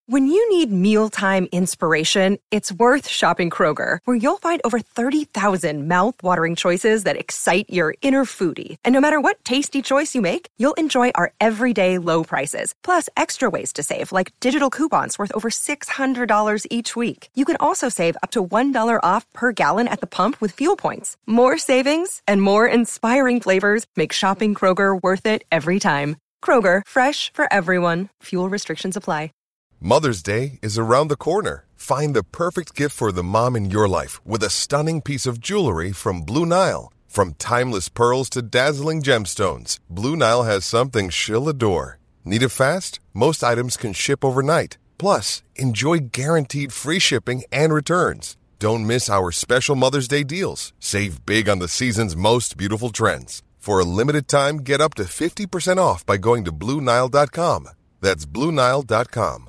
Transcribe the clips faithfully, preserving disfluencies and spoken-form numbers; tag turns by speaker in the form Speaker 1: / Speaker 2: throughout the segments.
Speaker 1: When you need mealtime inspiration, it's worth shopping Kroger, where you'll find over thirty thousand mouth-watering choices that excite your inner foodie. And no matter what tasty choice you make, you'll enjoy our everyday low prices, plus extra ways to save, like digital coupons worth over six hundred dollars each week. You can also save up to one dollar off per gallon at the pump with fuel points. More savings and more inspiring flavors make shopping Kroger worth it every time. Kroger, fresh for everyone. Fuel restrictions apply.
Speaker 2: Mother's Day is around the corner. Find the perfect gift for the mom in your life with a stunning piece of jewelry from Blue Nile. From timeless pearls to dazzling gemstones, Blue Nile has something she'll adore. Need it fast? Most items can ship overnight. Plus, enjoy guaranteed free shipping and returns. Don't miss our special Mother's Day deals. Save big on the season's most beautiful trends. For a limited time, get up to fifty percent off by going to Blue Nile dot com. That's Blue Nile dot com.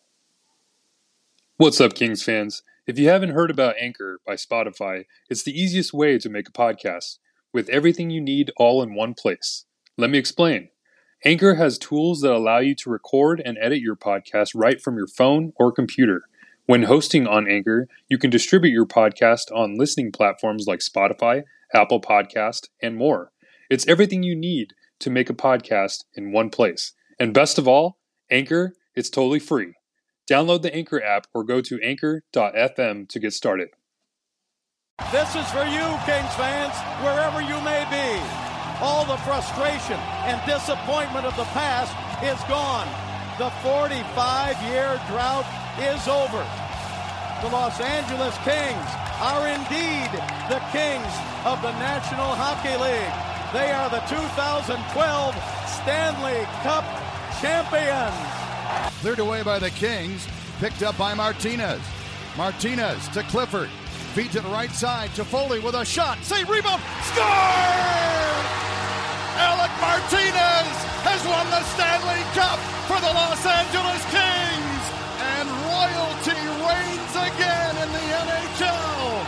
Speaker 3: What's up, Kings fans? If you haven't heard about Anchor by Spotify, it's the easiest way to make a podcast, with everything you need all in one place. Let me explain. Anchor has tools that allow you to record and edit your podcast right from your phone or computer. When hosting on Anchor, you can distribute your podcast on listening platforms like Spotify, Apple Podcast, and more. It's everything you need to make a podcast in one place. And best of all, Anchor, it's totally free. Download the Anchor app or go to anchor dot f m to get started.
Speaker 4: This is for you, Kings fans, wherever you may be. All the frustration and disappointment of the past is gone. The forty-five-year drought is over. The Los Angeles Kings are indeed the kings of the National Hockey League. They are the two thousand twelve Stanley Cup champions.
Speaker 5: Cleared away by the Kings, picked up by Martinez. Martinez to Clifford, feed to the right side to Foley with a shot, save, rebound, score! Alec Martinez has won the Stanley Cup for the Los Angeles Kings, and royalty reigns again in the N H L.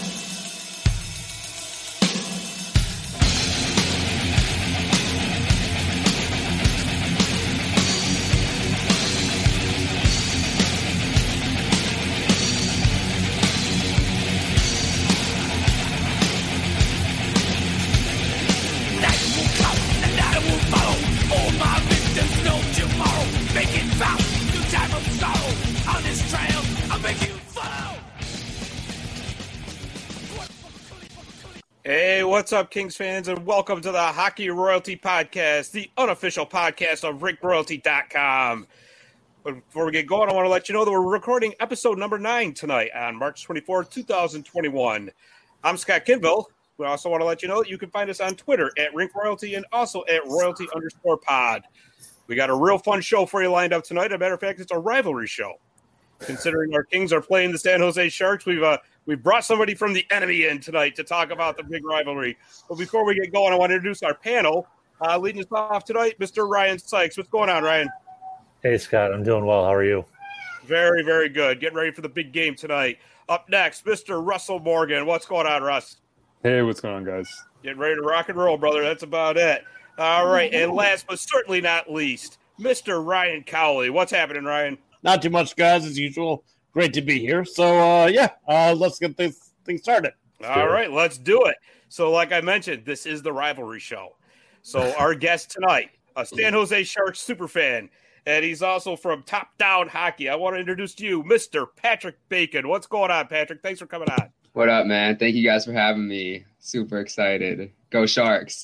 Speaker 6: Hey, what's up, Kings fans, and welcome to the Hockey Royalty Podcast, the unofficial podcast of rink royalty dot com. But before we get going, I want to let you know that we're recording episode number nine tonight on March twenty-fourth, twenty twenty-one. I'm Scott Kinville. We also want to let you know that you can find us on Twitter at Rink Royalty and also at Royalty underscore pod. We got a real fun show for you lined up tonight. As a matter of fact, it's a rivalry show. Considering our Kings are playing the San Jose Sharks, we've uh, we've brought somebody from the enemy in tonight to talk about the big rivalry. But before we get going, I want to introduce our panel. Uh, leading us off tonight, Mister Ryan Sykes. What's going on, Ryan?
Speaker 7: Hey, Scott. I'm doing well. How are you?
Speaker 6: Very, very good. Getting ready for the big game tonight. Up next, Mister Russell Morgan. What's going on, Russ?
Speaker 3: Hey, what's going on, guys?
Speaker 6: Getting ready to rock and roll, brother. That's about it. All right, and last but certainly not least, Mister Ryan Cowley. What's happening, Ryan?
Speaker 8: Not too much, guys, as usual. Great to be here. So, uh, yeah, uh, let's get this thing started.
Speaker 6: All right, let's do it. So, like I mentioned, this is the rivalry show. So, our guest tonight, a San Jose Sharks superfan, and he's also from Top Down Hockey. I want to introduce to you Mister Patrick Bacon. What's going on, Patrick? Thanks for coming on.
Speaker 9: What up, man? Thank you guys for having me. Super excited. Go Sharks.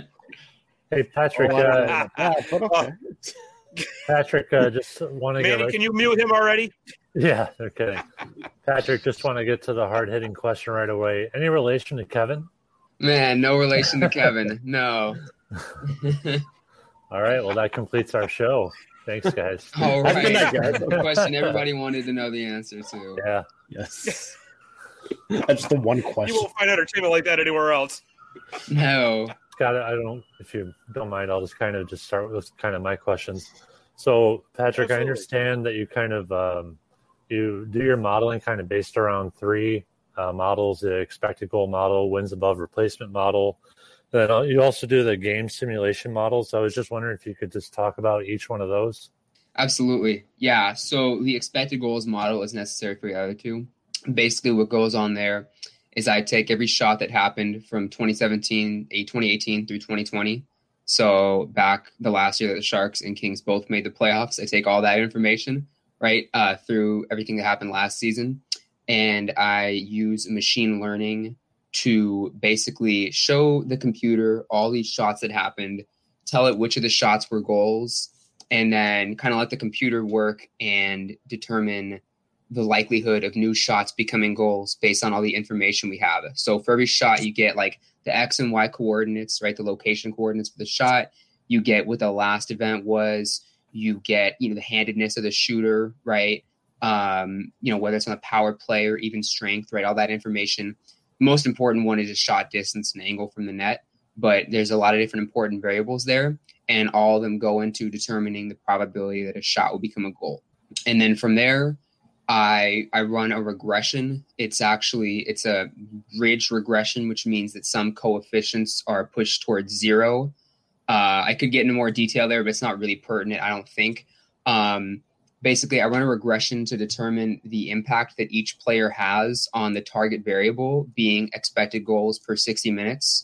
Speaker 7: Hey, Patrick. Uh,
Speaker 8: okay.
Speaker 7: Patrick, uh, just want to
Speaker 6: get
Speaker 7: right...
Speaker 6: can you mute him already?
Speaker 7: Yeah, they're kidding. Patrick, just want to get to the hard-hitting question right away. Any relation to Kevin?
Speaker 9: Man, no relation to Kevin. No.
Speaker 7: All right, well, that completes our show. Thanks, guys.
Speaker 9: All right. That's the question everybody wanted to know the answer to.
Speaker 7: Yeah.
Speaker 8: Yes. That's the one question.
Speaker 6: You won't find entertainment like that anywhere else.
Speaker 9: No.
Speaker 7: Scott, I don't, if you don't mind, I'll just kind of just start with kind of my questions. So, Patrick, Absolutely. I understand that you kind of um, you do your modeling kind of based around three uh, models: the expected goal model, wins above replacement model. Then you also do the game simulation models. So I was just wondering if you could just talk about each one of those.
Speaker 9: Absolutely. Yeah. So the expected goals model is necessary for the other two. Basically, what goes on there is I take every shot that happened from twenty seventeen, twenty eighteen through twenty twenty. So back the last year that the Sharks and Kings both made the playoffs, I take all that information, right, uh, through everything that happened last season. And I use machine learning to basically show the computer all these shots that happened, tell it which of the shots were goals, and then kind of let the computer work and determine the likelihood of new shots becoming goals based on all the information we have. So for every shot, you get like the X and Y coordinates, right? The location coordinates for the shot. You get what the last event was. You get, you know, the handedness of the shooter, right? Um, you know, whether it's on a power play or even strength, right? All that information. Most important one is just shot distance and angle from the net. But there's a lot of different important variables there, and all of them go into determining the probability that a shot will become a goal. And then from there, I I run a regression. It's actually, it's a ridge regression, which means that some coefficients are pushed towards zero. Uh, I could get into more detail there, but it's not really pertinent, I don't think. Um, basically, I run a regression to determine the impact that each player has on the target variable, being expected goals per sixty minutes.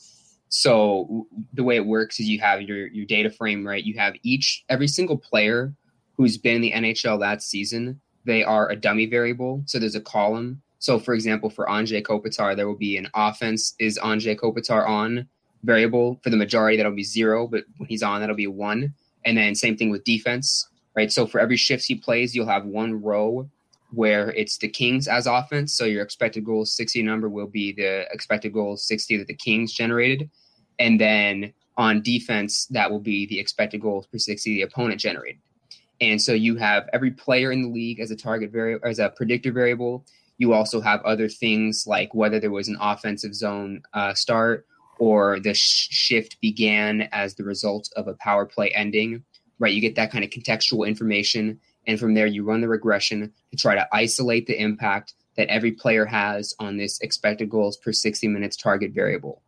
Speaker 9: So the way it works is you have your, your data frame, right? You have each, every single player who's been in the N H L that season, they are a dummy variable. So there's a column. So for example, for Anze Kopitar, there will be an offense is Anze Kopitar on variable. For the majority, that'll be zero, but when he's on, that'll be one. And then same thing with defense, right? So for every shift he plays, you'll have one row where it's the Kings as offense. So your expected goals sixty number will be the expected goals sixty that the Kings generated. And then on defense, that will be the expected goals per sixty the opponent generated. And so you have every player in the league as a target variable, as a predictor variable. You also have other things like whether there was an offensive zone uh, start or the sh- shift began as the result of a power play ending, right? You get that kind of contextual information. And from there, you run the regression to try to isolate the impact that every player has on this expected goals per sixty minutes target variable.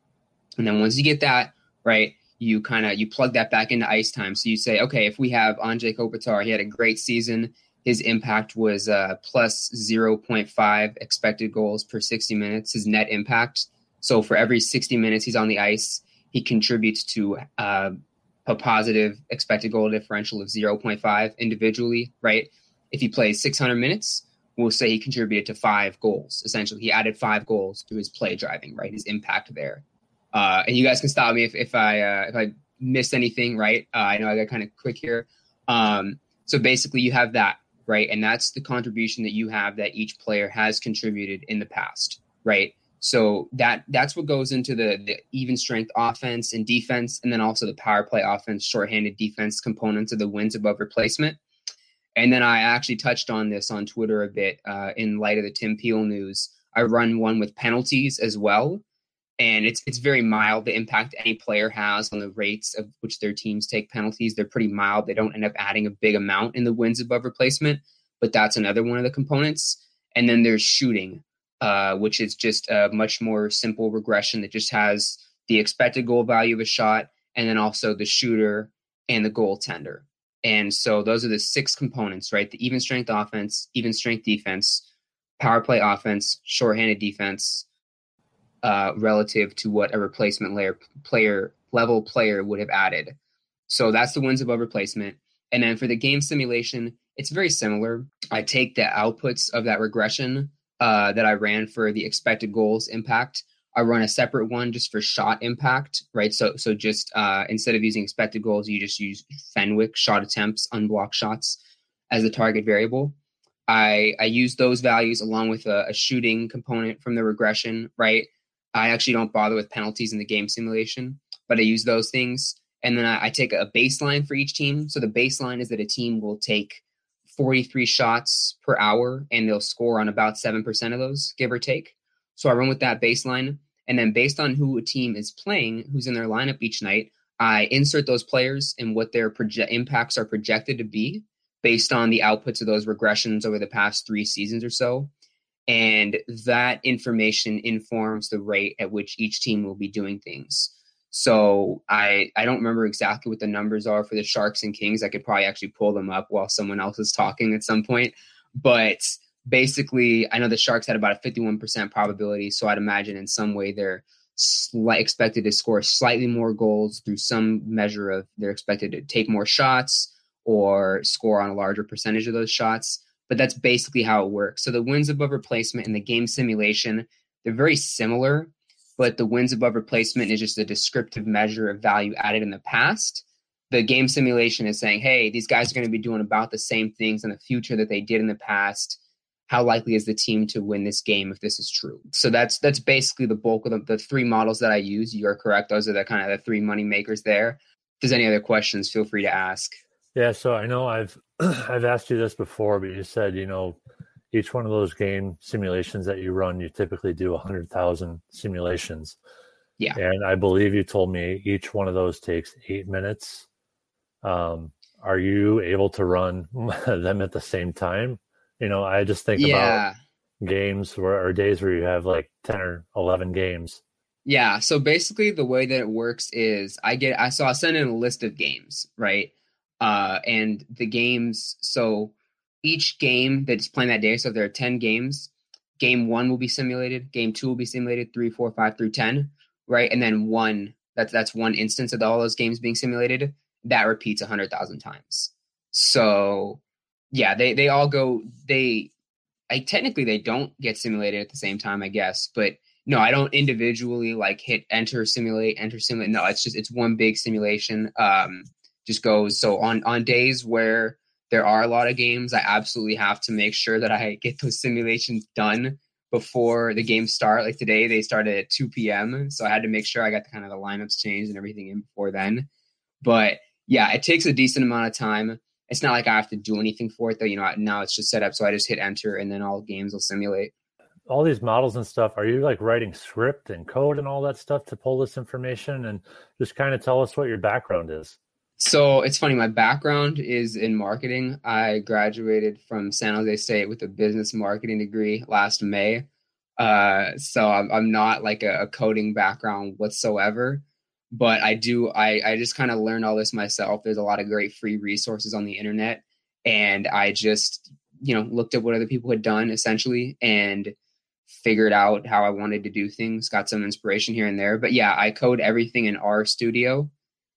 Speaker 9: And then once you get that, right, you kind of, you plug that back into ice time. So you say, okay, if we have Anze Kopitar, he had a great season. His impact was uh, plus zero point five expected goals per sixty minutes, his net impact. So for every sixty minutes he's on the ice, he contributes to uh, a positive expected goal differential of zero point five individually, right? If he plays six hundred minutes, we'll say he contributed to five goals. Essentially, he added five goals to his play driving, right? His impact there. Uh, and you guys can stop me if, if I uh, if I missed anything, right? Uh, I know I got kind of quick here. Um, so basically, you have that, right? And that's the contribution that you have that each player has contributed in the past, right? So that that's what goes into the, the even strength offense and defense, and then also the power play offense, shorthanded defense components of the wins above replacement. And then I actually touched on this on Twitter a bit uh, in light of the Tim Peel news. I run one with penalties as well. And it's it's very mild, the impact any player has on the rates of which their teams take penalties. They're pretty mild. They don't end up adding a big amount in the wins above replacement, but that's another one of the components. And then there's shooting, uh, which is just a much more simple regression that just has the expected goal value of a shot and then also the shooter and the goaltender. And so those are the six components, right? The even strength offense, even strength defense, power play offense, shorthanded defense, Uh, relative to what a replacement layer player level player would have added. So that's the wins above replacement. And then for the game simulation, it's very similar. I take the outputs of that regression uh, that I ran for the expected goals impact. I run a separate one just for shot impact, right? So so just uh, instead of using expected goals, you just use Fenwick shot attempts, unblocked shots as the target variable. I, I use those values along with a, a shooting component from the regression, right? I actually don't bother with penalties in the game simulation, but I use those things. And then I, I take a baseline for each team. So the baseline is that a team will take forty-three shots per hour and they'll score on about seven percent of those, give or take. So I run with that baseline. And then based on who a team is playing, who's in their lineup each night, I insert those players and what their proje- impacts are projected to be based on the outputs of those regressions over the past three seasons or so. And that information informs the rate at which each team will be doing things. So I I don't remember exactly what the numbers are for the Sharks and Kings. I could probably actually pull them up while someone else is talking at some point. But basically, I know the Sharks had about a fifty-one percent probability. So I'd imagine in some way they're slight, expected to score slightly more goals through some measure of they're expected to take more shots or score on a larger percentage of those shots. But that's basically how it works. So the wins above replacement and the game simulation, they're very similar, but the wins above replacement is just a descriptive measure of value added in the past. The game simulation is saying, hey, these guys are going to be doing about the same things in the future that they did in the past. How likely is the team to win this game if this is true? So that's that's basically the bulk of the, the three models that I use. You're correct. Those are the kind of the three money makers there. If there's any other questions, feel free to ask.
Speaker 7: Yeah, so I know I've I've asked you this before, but you said, you know, each one of those game simulations that you run, you typically do one hundred thousand simulations.
Speaker 9: Yeah.
Speaker 7: And I believe you told me each one of those takes eight minutes. Um, are you able to run them at the same time? You know, I just think
Speaker 9: yeah.
Speaker 7: about games where, or days where you have like ten or eleven games.
Speaker 9: Yeah. So basically the way that it works is I get, I so I send in a list of games, right? Uh, and the games, so each game that's playing that day, so if there are ten games, game one will be simulated, game two will be simulated, three, four, five through ten, right? And then one, that's, that's one instance of all those games being simulated, that repeats one hundred thousand times. So yeah, they, they all go, they, I technically they don't get simulated at the same time, I guess, but no, I don't individually like hit enter, simulate, enter, simulate. No, it's just, it's one big simulation. Um, just goes. So on, on days where there are a lot of games, I absolutely have to make sure that I get those simulations done before the games start. Like today, they started at two p.m. So I had to make sure I got the kind of the lineups changed and everything in before then. But yeah, it takes a decent amount of time. It's not like I have to do anything for it though. You know, now it's just set up. So I just hit enter and then all games will simulate.
Speaker 7: All these models and stuff, are you like writing script and code and all that stuff to pull this information? And just kind of tell us what your background is.
Speaker 9: So it's funny. My background is in marketing. I graduated from San Jose State with a business marketing degree last May. Uh, so I'm, I'm not like a, a coding background whatsoever, but I do, I, I just kind of learned all this myself. There's a lot of great free resources on the internet. And I just, you know, looked at what other people had done essentially and figured out how I wanted to do things, got some inspiration here and there. But yeah, I code everything in RStudio,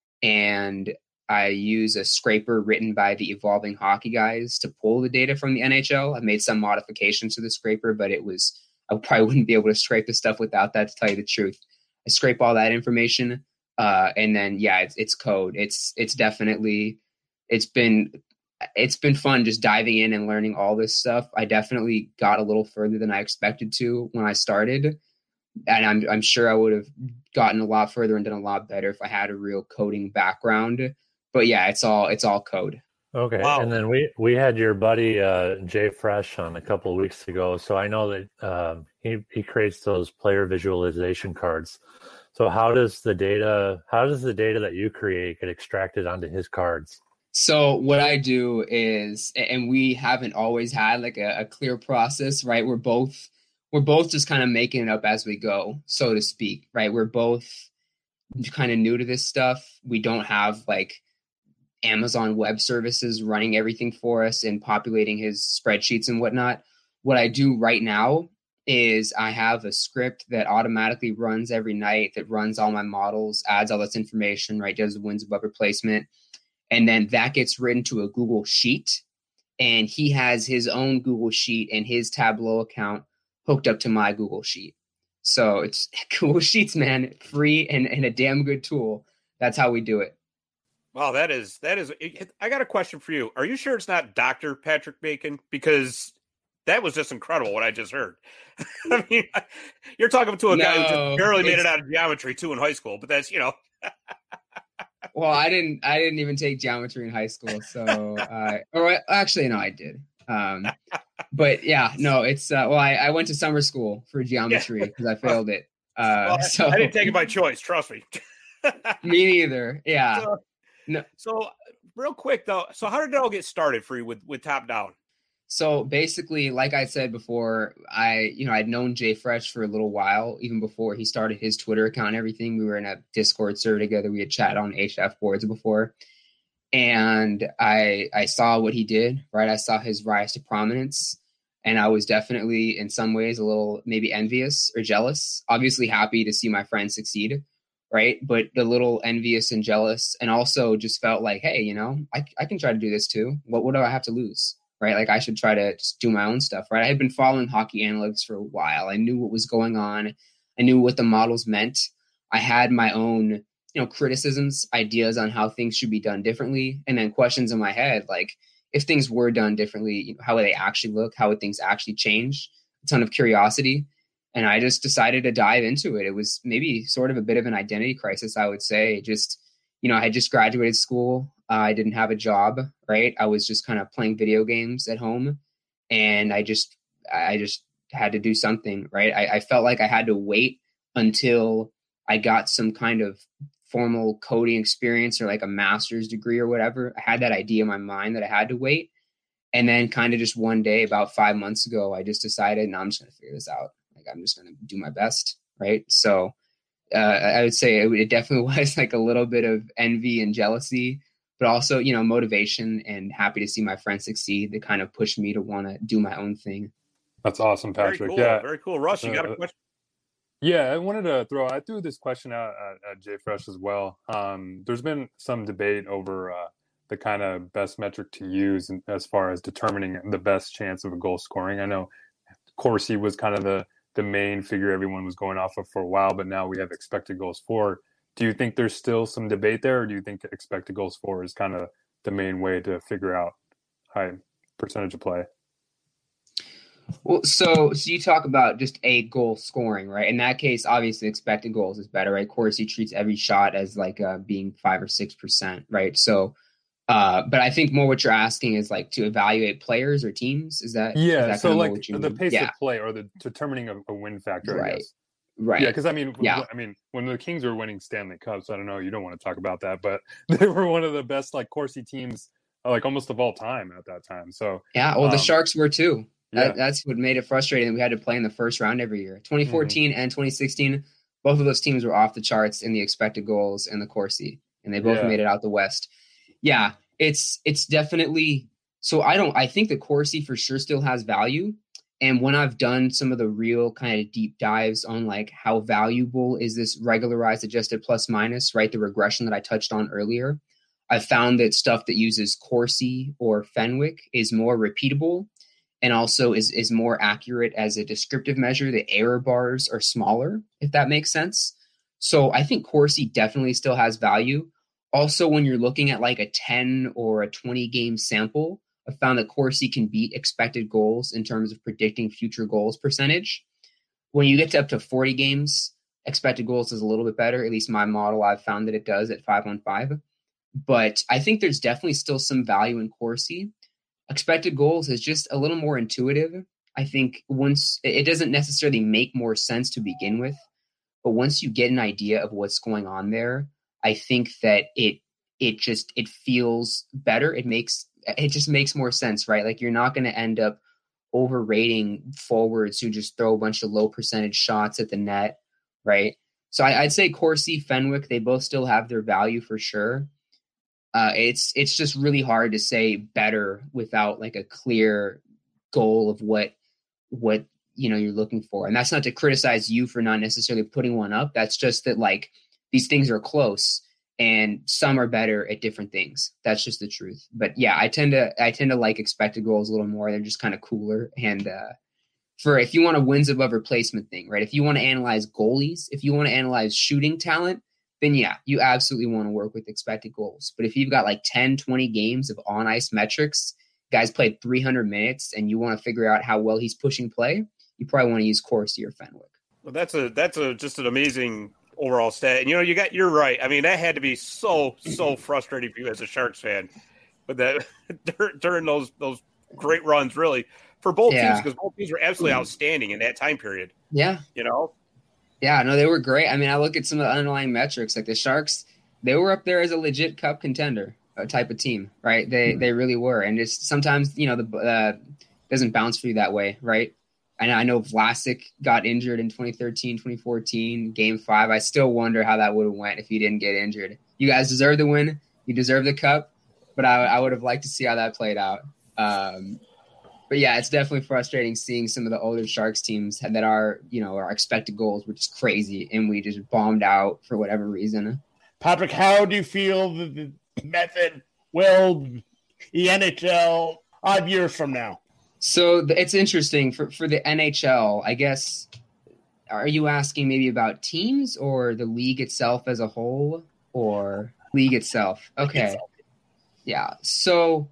Speaker 9: and I use a scraper written by the Evolving Hockey guys to pull the data from the N H L. I've made some modifications to the scraper, but it was, I probably wouldn't be able to scrape the stuff without that, to tell you the truth. I scrape all that information. Uh, and then, yeah, it's, it's code. It's, it's definitely, it's been, it's been fun just diving in and learning all this stuff. I definitely got a little further than I expected to when I started. And I'm, I'm sure I would have gotten a lot further and done a lot better if I had a real coding background. But yeah, it's all, it's all code.
Speaker 7: Okay.
Speaker 6: Wow.
Speaker 7: And then we, we had your buddy, uh, Jay Fresh on a couple of weeks ago. So I know that, um, he, he creates those player visualization cards. So how does the data, how does the data that you create get extracted onto his cards?
Speaker 9: So what I do is, and we haven't always had like a, a clear process, right? We're both, we're both just kind of making it up as we go, so to speak, right? We're both kind of new to this stuff. We don't have like Amazon Web Services running everything for us and populating his spreadsheets and whatnot. What I do right now is I have a script that automatically runs every night, that runs all my models, adds all this information, right? Does the wins above replacement. And then that gets written to a Google Sheet. And he has his own Google Sheet and his Tableau account hooked up to my Google Sheet. So it's Google Sheets, man, free and, and a damn good tool. That's how we do it.
Speaker 6: Wow, that is, that is, I got a question for you. Are you sure it's not Doctor Patrick Bacon? Because that was just incredible what I just heard. I mean, you're talking to a
Speaker 9: No,
Speaker 6: guy who just barely made it out of geometry too in high school, but that's, you know.
Speaker 9: Well, I didn't, I didn't even take geometry in high school. So, uh, or actually, no, I did. Um, but yeah, no, it's, uh, well, I, I went to summer school for geometry because I failed it. Uh,
Speaker 6: Well,
Speaker 9: so
Speaker 6: I didn't take it by choice. Trust me.
Speaker 9: me neither. Yeah.
Speaker 6: So,
Speaker 9: No.
Speaker 6: so real quick though, so how did it all get started for you with, with Top Down?
Speaker 9: So basically, like I said before, I, you know, I'd known Jay Fresh for a little while, even before he started his Twitter account and everything. We were in a Discord server together. We had chatted on H F boards before. And I I saw what he did, right? I saw his rise to prominence. And I was definitely, in some ways, a little maybe envious or jealous. Obviously happy to see my friend succeed, right? But a little envious and jealous. And also just felt like, hey, you know, I, I can try to do this too. What, what do I have to lose? Right? Like I should try to just do my own stuff, right? I had been following hockey analytics for a while. I knew what was going on. I knew what the models meant. I had my own, you know, criticisms, ideas on how things should be done differently. And then questions in my head, like if things were done differently, you know, how would they actually look? How would things actually change? A ton of curiosity. And I just decided to dive into it. It was maybe sort of a bit of an identity crisis, I would say. Just, you know, I had just graduated school. Uh, I didn't have a job, right? I was just kind of playing video games at home, and I just, I just had to do something, right? I, I felt like I had to wait until I got some kind of formal coding experience or like a master's degree or whatever. I had that idea in my mind that I had to wait. And then kind of just one day, about five months ago, I just decided, no, I'm just going to figure this out. Like, I'm just going to do my best, right? So uh, I would say it, it definitely was like a little bit of envy and jealousy, but also, you know, motivation and happy to see my friends succeed that kind of pushed me to want to do my own thing.
Speaker 3: That's awesome, Patrick.
Speaker 6: Very cool.
Speaker 3: Yeah.
Speaker 6: Very cool. Russ, you got a question?
Speaker 3: Yeah, I wanted to throw, I threw this question out at, at Jay Fresh as well. Um, there's been some debate over uh, the kind of best metric to use in, as far as determining the best chance of a goal scoring. I know Corsi was kind of the, the main figure everyone was going off of for a while, but now we have expected goals for. Do you think there's still some debate there, or do you think expected goals for is kind of the main way to figure out high percentage of play?
Speaker 9: Well, so so you talk about just a goal scoring, right? In that case, obviously expected goals is better, right? Corsi treats every shot as like uh, being five or six percent, right? So, uh, but I think more what you're asking is like to evaluate players or teams. Is that
Speaker 3: yeah?
Speaker 9: Is that
Speaker 3: so like
Speaker 9: what you
Speaker 3: the
Speaker 9: mean?
Speaker 3: pace
Speaker 9: yeah.
Speaker 3: of play or the determining a, a win factor,
Speaker 9: right?
Speaker 3: I guess.
Speaker 9: Right.
Speaker 3: Yeah, because I mean,
Speaker 9: yeah.
Speaker 3: I mean, when the Kings were winning Stanley Cups, I don't know, you don't want to talk about that, but they were one of the best like Corsi teams, like almost of all time at that time. So
Speaker 9: yeah, well, um, the Sharks were too. That,
Speaker 3: yeah.
Speaker 9: That's what made it frustrating. We had to play in the first round every year. twenty fourteen mm-hmm. and twenty sixteen, both of those teams were off the charts in the expected goals and the Corsi, and they both yeah. made it out the West. Yeah, it's it's definitely so. I don't. I think the Corsi for sure still has value. And when I've done some of the real kind of deep dives on like how valuable is this regularized adjusted plus minus, right? The regression that I touched on earlier, I've found that stuff that uses Corsi or Fenwick is more repeatable and also is, is more accurate as a descriptive measure. The error bars are smaller, if that makes sense. So I think Corsi definitely still has value. Also, when you're looking at like a ten or a twenty game sample, I found that Corsi can beat expected goals in terms of predicting future goals percentage. When you get to up to forty games, expected goals is a little bit better. At least my model, I've found that it does at five on five. But I think there's definitely still some value in Corsi. Expected goals is just a little more intuitive. I think once it doesn't necessarily make more sense to begin with, but once you get an idea of what's going on there, I think that it it just it feels better. It makes It just makes more sense, right? Like you're not going to end up overrating forwards who just throw a bunch of low percentage shots at the net, right? So I, I'd say Corsi, Fenwick, they both still have their value for sure. Uh, it's it's just really hard to say better without like a clear goal of what what you know you're looking for. And that's not to criticize you for not necessarily putting one up. That's just that like these things are close. And some are better at different things. That's just the truth. But yeah, I tend to I tend to like expected goals a little more. They're just kind of cooler. And uh, for if you want a wins above replacement thing, right? If you want to analyze goalies, if you want to analyze shooting talent, then yeah, you absolutely want to work with expected goals. But if you've got like ten, twenty games of on ice metrics, guys played three hundred minutes, and you want to figure out how well he's pushing play, you probably want to use Corsi or Fenwick.
Speaker 6: Well, that's a that's a just an amazing overall stat. And you know, you got you're right. I mean, that had to be so so frustrating for you as a Sharks fan, but that during those those great runs, really for both yeah. teams, because both teams were absolutely outstanding in that time period.
Speaker 9: Yeah,
Speaker 6: you know.
Speaker 9: Yeah, no, they were great. I mean, I look at some of the underlying metrics, like the Sharks, they were up there as a legit cup contender type of team, right? They mm-hmm. they really were, and just sometimes you know the uh, doesn't bounce for you that way, right? And I know Vlasic got injured in twenty thirteen, twenty fourteen, game five. I still wonder how that would have went if he didn't get injured. You guys deserve the win. You deserve the cup, but I, I would have liked to see how that played out. Um, but yeah, it's definitely frustrating seeing some of the older Sharks teams that are, you know, our expected goals were just crazy and we just bombed out for whatever reason.
Speaker 8: Patrick, how do you feel the, the method will the N H L five years from now?
Speaker 9: So it's interesting for, for the N H L, I guess. Are you asking maybe about teams or the league itself as a whole, or league itself? Okay. Yeah. So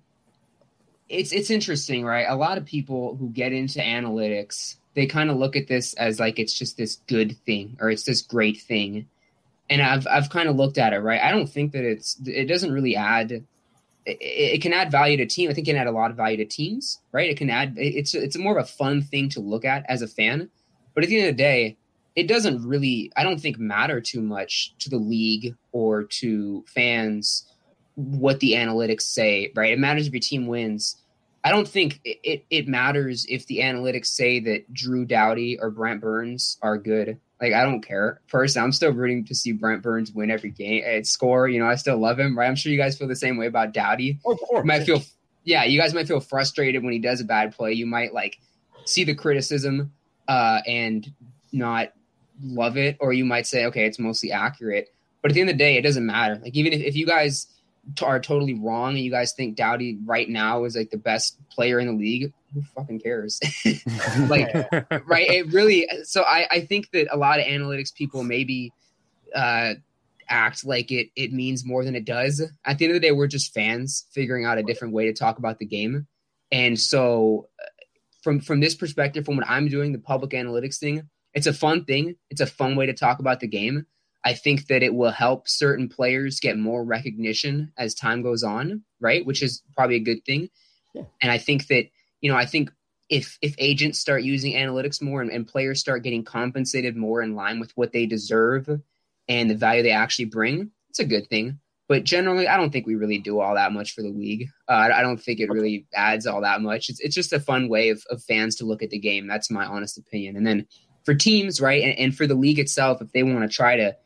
Speaker 9: it's, it's interesting, right? A lot of people who get into analytics, they kind of look at this as like, it's just this good thing or it's this great thing. And I've, I've kind of looked at it, right? I don't think that it's, it doesn't really add It, it can add value to team. I think it can add a lot of value to teams, right? It can add, it's it's more of a fun thing to look at as a fan. But at the end of the day, it doesn't really, I don't think, matter too much to the league or to fans what the analytics say, right? It matters if your team wins. I don't think it, it, it matters if the analytics say that Drew Doughty or Brent Burns are good. Like, I don't care. Personally, I'm still rooting to see Brent Burns win every game and score. You know, I still love him, right? I'm sure you guys feel the same way about Doughty.
Speaker 8: Of course.
Speaker 9: You might feel, yeah, you guys might feel frustrated when he does a bad play. You might, like, see the criticism uh, and not love it, or you might say, okay, it's mostly accurate. But at the end of the day, it doesn't matter. Like, even if, if you guys t- are totally wrong and you guys think Doughty right now is, like, the best player in the league, who fucking cares? Like, right? It really, so I, I think that a lot of analytics people maybe uh, act like it, it means more than it does. At the end of the day, we're just fans figuring out a different way to talk about the game. And so from, from this perspective, from what I'm doing, the public analytics thing, it's a fun thing. It's a fun way to talk about the game. I think that it will help certain players get more recognition as time goes on, right? Which is probably a good thing. Yeah. And I think that, you know, I think if if agents start using analytics more and, and players start getting compensated more in line with what they deserve and the value they actually bring, it's a good thing. But generally, I don't think we really do all that much for the league. Uh, I, I don't think it really adds all that much. It's it's just a fun way of, of fans to look at the game. That's my honest opinion. And then for teams, right, and, and for the league itself, if they want to try to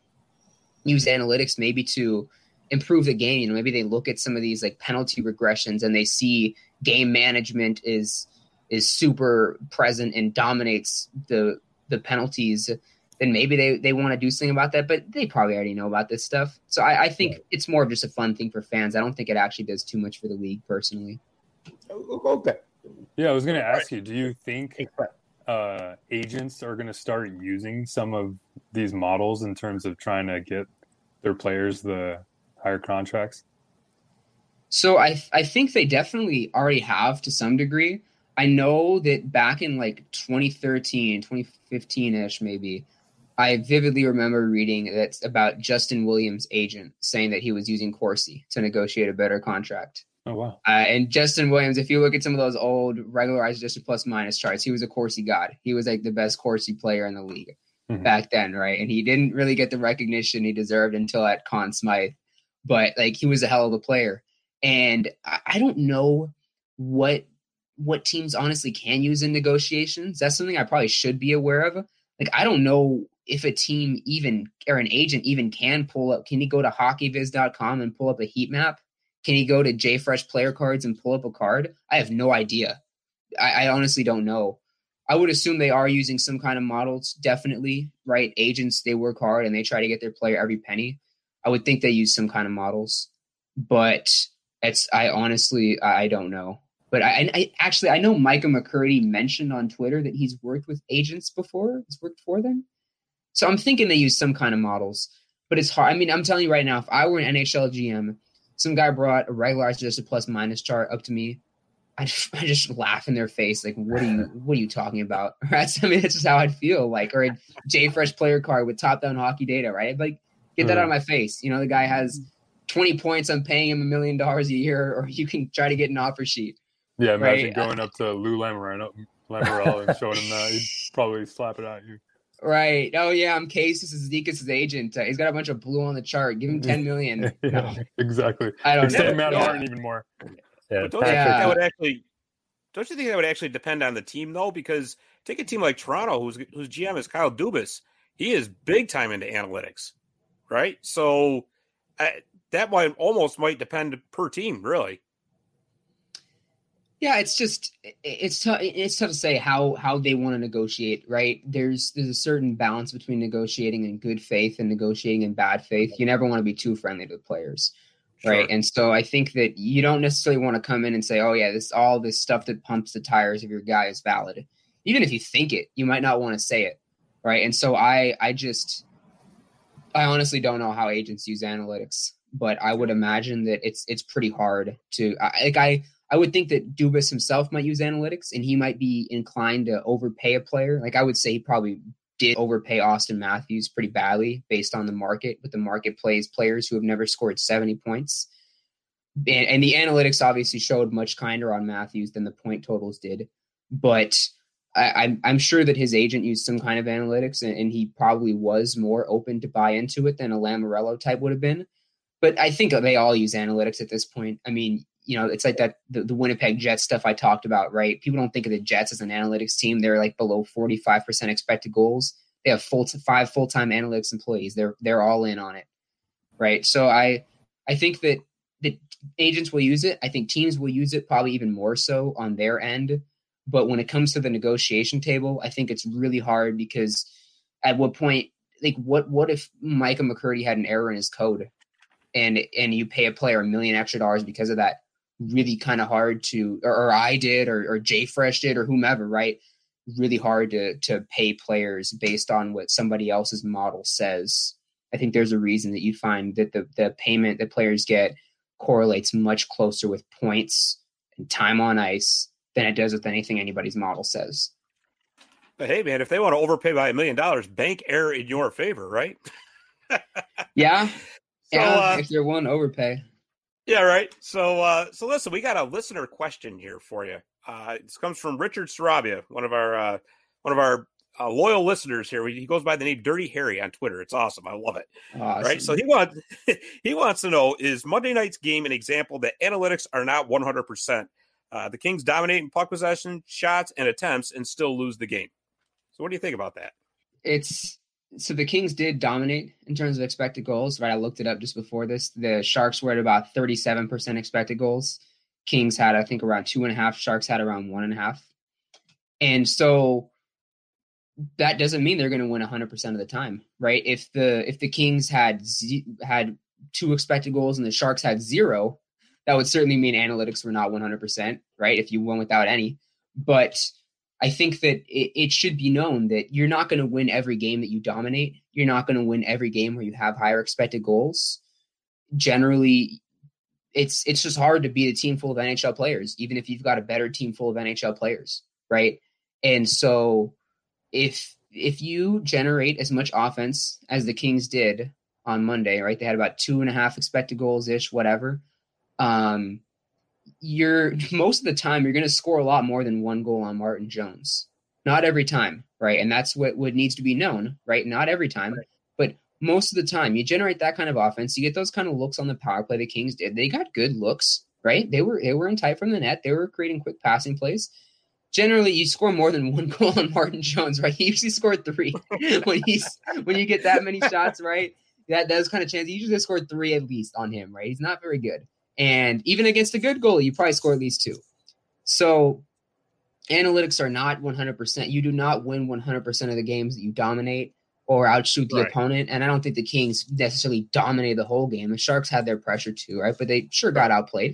Speaker 9: use analytics maybe to improve the game, you know, maybe they look at some of these like penalty regressions and they see game management is is super present and dominates the the penalties, then maybe they, they want to do something about that, but they probably already know about this stuff. So I, I think it's more of just a fun thing for fans. I don't think it actually does too much for the league personally.
Speaker 8: Okay.
Speaker 3: Yeah, I was going to ask you, do you think uh, agents are going to start using some of these models in terms of trying to get their players the higher contracts?
Speaker 9: So I I think they definitely already have to some degree. I know that back in like twenty thirteen, twenty fifteen-ish maybe, I vividly remember reading that's about Justin Williams' agent saying that he was using Corsi to negotiate a better contract.
Speaker 3: Oh, wow.
Speaker 9: Uh, and Justin Williams, if you look at some of those old regularized adjusted plus minus charts, he was a Corsi god. He was like the best Corsi player in the league mm-hmm. back then, right? And he didn't really get the recognition he deserved until at Conn Smythe. But like he was a hell of a player. And I don't know what what teams honestly can use in negotiations. That's something I probably should be aware of. Like, I don't know if a team even or an agent even can pull up. Can he go to hockey viz dot com and pull up a heat map? Can he go to JFresh player cards and pull up a card? I have no idea. I, I honestly don't know. I would assume they are using some kind of models, definitely, right? Agents, they work hard and they try to get their player every penny. I would think they use some kind of models, but it's, I honestly, I don't know. But I, I actually, I know Micah McCurdy mentioned on Twitter that he's worked with agents before. He's worked for them. So I'm thinking they use some kind of models, but it's hard. I mean, I'm telling you right now, if I were an N H L G M, some guy brought a regularized adjusted plus minus chart up to me, I just, I just laugh in their face. Like, what are you, what are you talking about? That's, I mean, that's just how I'd feel like, or a JFresh player card with top down hockey data, right? Like, get that out of my face. You know, the guy has twenty points. I'm paying him a million dollars a year, or you can try to get an offer sheet.
Speaker 3: Yeah, imagine
Speaker 9: right?
Speaker 3: going up to Lou Lamorello, Lamorello and showing him that. He'd probably slap it at you.
Speaker 9: Right. Oh, yeah, I'm Case. This is Zekas' agent. Uh, he's got a bunch of blue on the chart. Give him ten million dollars.
Speaker 3: Yeah,
Speaker 9: no.
Speaker 3: exactly.
Speaker 9: I don't
Speaker 3: Extend
Speaker 9: know.
Speaker 3: Matt
Speaker 9: Yeah.
Speaker 3: Martin even more.
Speaker 8: Yeah,
Speaker 6: But don't you think
Speaker 9: Yeah.
Speaker 6: that would actually don't you think that would actually depend on the team though? Because take a team like Toronto, whose whose G M is Kyle Dubas. He is big time into analytics, right? So uh, that might almost might depend per team, really.
Speaker 9: Yeah, it's just it's tough. It's tough to say how how they want to negotiate, right? There's there's a certain balance between negotiating in good faith and negotiating in bad faith. You never want to be too friendly to the players,
Speaker 6: Sure.
Speaker 9: right? And so I think that you don't necessarily want to come in and say, "Oh yeah, this all this stuff that pumps the tires of your guy is valid." Even if you think it, you might not want to say it, right? And so I I just I honestly don't know how agents use analytics, but I would imagine that it's it's pretty hard to I, like I. I would think that Dubas himself might use analytics, and he might be inclined to overpay a player. Like I would say he probably did overpay Austin Matthews pretty badly based on the market, but the market plays players who have never scored seventy points. And, and the analytics obviously showed much kinder on Matthews than the point totals did. But I, I'm, I'm sure that his agent used some kind of analytics, and, and he probably was more open to buy into it than a Lamoriello type would have been. But I think they all use analytics at this point. I mean, you know, it's like that the, the Winnipeg Jets stuff I talked about, right? People don't think of the Jets as an analytics team. They're like below forty-five percent expected goals. They have full to five full-time analytics employees. They're they're all in on it, right? So I I think that that agents will use it. I think teams will use it probably even more so on their end. But when it comes to the negotiation table, I think it's really hard because at what point, like what what if Micah McCurdy had an error in his code, and and you pay a player a million extra dollars because of that? Really kind of hard to, or, or I did, or, or Jay Fresh did, or whomever, right? Really hard to to pay players based on what somebody else's model says. I think there's a reason that you find that the, the payment that players get correlates much closer with points and time on ice than it does with anything anybody's model says.
Speaker 6: But hey, man, if they want to overpay by a million dollars, bank error in your favor, right?
Speaker 9: yeah.
Speaker 6: So,
Speaker 9: yeah,
Speaker 6: uh,
Speaker 9: if they're willing to overpay.
Speaker 6: Yeah, right. So, uh, so listen, we got a listener question here for you. Uh, this comes from Richard Sarabia, one of our uh, one of our uh, loyal listeners here. He goes by the name Dirty Harry on Twitter. It's awesome. I love it.
Speaker 9: Awesome.
Speaker 6: Right. So he wants he wants to know: is Monday night's game an example that analytics are not one hundred percent? Uh, the Kings dominate in puck possession, shots, and attempts, and still lose the game. So, what do you think about that?
Speaker 9: It's. So the Kings did dominate in terms of expected goals, right? I looked it up just before this. The Sharks were at about thirty-seven percent expected goals. Kings had, I think, around two and a half. Sharks had around one and a half. And so that doesn't mean they're going to win one hundred percent of the time, right? If the if the Kings had z- had two expected goals and the Sharks had zero, that would certainly mean analytics were not one hundred percent, right? If you won without any. But I think that it, it should be known that you're not going to win every game that you dominate. You're not going to win every game where you have higher expected goals. Generally, it's it's just hard to beat a team full of N H L players, even if you've got a better team full of N H L players, right? And so if if you generate as much offense as the Kings did on Monday, right? They had about two and a half expected goals-ish, whatever. Um, you're most of the time you're going to score a lot more than one goal on Martin Jones. Not every time, right? And that's what, what needs to be known, right? Not every time, right. But most of the time you generate that kind of offense. You get those kind of looks on the power play the Kings did. They got good looks, right? They were they were in tight from the net. They were creating quick passing plays. Generally, you score more than one goal on Martin Jones, right? He usually scored three when he's when you get that many shots, right? That those kind of chances. You usually scored three at least on him, right? He's not very good. And even against a good goalie, you probably score at least two. So analytics are not one hundred percent. You do not win one hundred percent of the games that you dominate or outshoot the right. opponent. And I don't think the Kings necessarily dominated the whole game. The Sharks had their pressure too, right? But they sure got outplayed.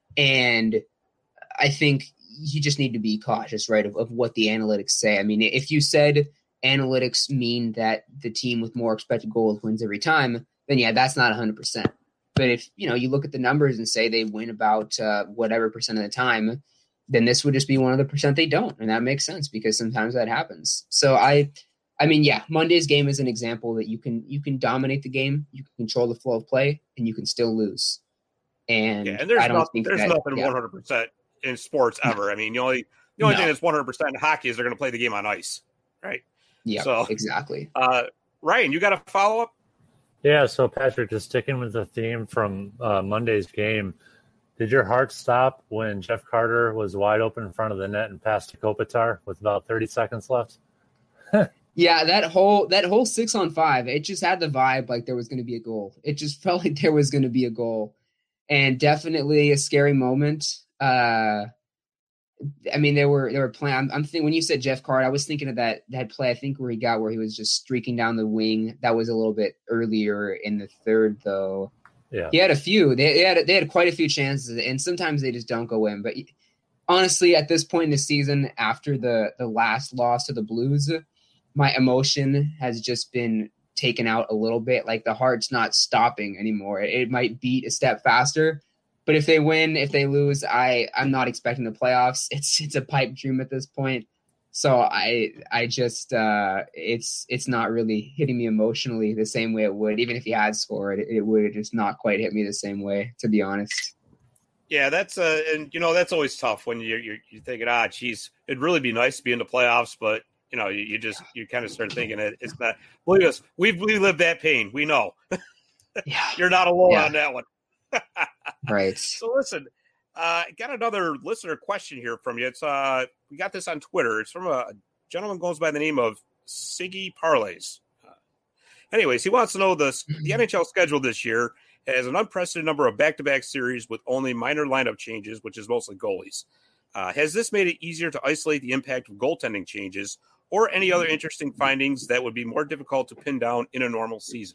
Speaker 9: And I think you just need to be cautious, right, of, of what the analytics say. I mean, if you said analytics mean that the team with more expected goals wins every time, then yeah, that's not one hundred percent. But if, you know, you look at the numbers and say they win about uh, whatever percent of the time, then this would just be one of the percent they don't. And that makes sense because sometimes that happens. So I, I mean, yeah, Monday's game is an example that you can, you can dominate the game, you can control the flow of play, and you can still lose. And,
Speaker 6: yeah, and there's,
Speaker 9: I don't
Speaker 6: nothing,
Speaker 9: think
Speaker 6: there's
Speaker 9: that,
Speaker 6: nothing
Speaker 9: yeah.
Speaker 6: one hundred percent in sports ever. I mean, the only, the only
Speaker 9: No.
Speaker 6: thing that's one hundred percent in hockey is they're going to play the game on ice. Right.
Speaker 9: Yeah,
Speaker 6: so,
Speaker 9: exactly.
Speaker 6: Uh, Ryan, you got a follow up?
Speaker 7: Yeah, so Patrick, just sticking with the theme from uh, Monday's game, Did your heart stop when Jeff Carter was wide open in front of the net and passed to Kopitar with about thirty seconds left?
Speaker 9: Yeah, that whole that whole six on five, it just had the vibe like there was going to be a goal. It just felt like there was going to be a goal, and definitely a scary moment. Uh, I mean, they were they were playing. I'm, I'm thinking when you said Jeff Carter, I was thinking of that that play. I think where he got where he was just streaking down the wing. That was a little bit earlier in the third, though.
Speaker 7: Yeah,
Speaker 9: he had a few. They, they had they had quite a few chances, and sometimes they just don't go in. But honestly, at this point in the season, after the the last loss to the Blues, my emotion has just been taken out a little bit. Like the heart's not stopping anymore. It, it might beat a step faster, but if they win, if they lose, I I'm not expecting the playoffs. It's it's a pipe dream at this point. So I I just uh, it's it's not really hitting me emotionally the same way it would. Even if he had scored, it, it would just not quite hit me the same way, to be honest.
Speaker 6: Yeah, that's uh, and you know that's always tough when you're you're, you're thinking, ah, geez, it'd really be nice to be in the playoffs, but you know, you, you just you kind of start thinking it, it's not. Believe us, we've we lived that pain. We know.
Speaker 9: Yeah.
Speaker 6: You're not alone
Speaker 9: Yeah.
Speaker 6: on that one.
Speaker 9: Right.
Speaker 6: So listen, uh, got another listener question here from you. It's uh, we got this on Twitter. It's from a gentleman who goes by the name of Siggy Parlays. Uh, anyways, he wants to know the the N H L schedule this year has an unprecedented number of back-to-back series with only minor lineup changes, which is mostly goalies. Uh, has this made it easier to isolate the impact of goaltending changes, or any other interesting findings that would be more difficult to pin down in a normal season?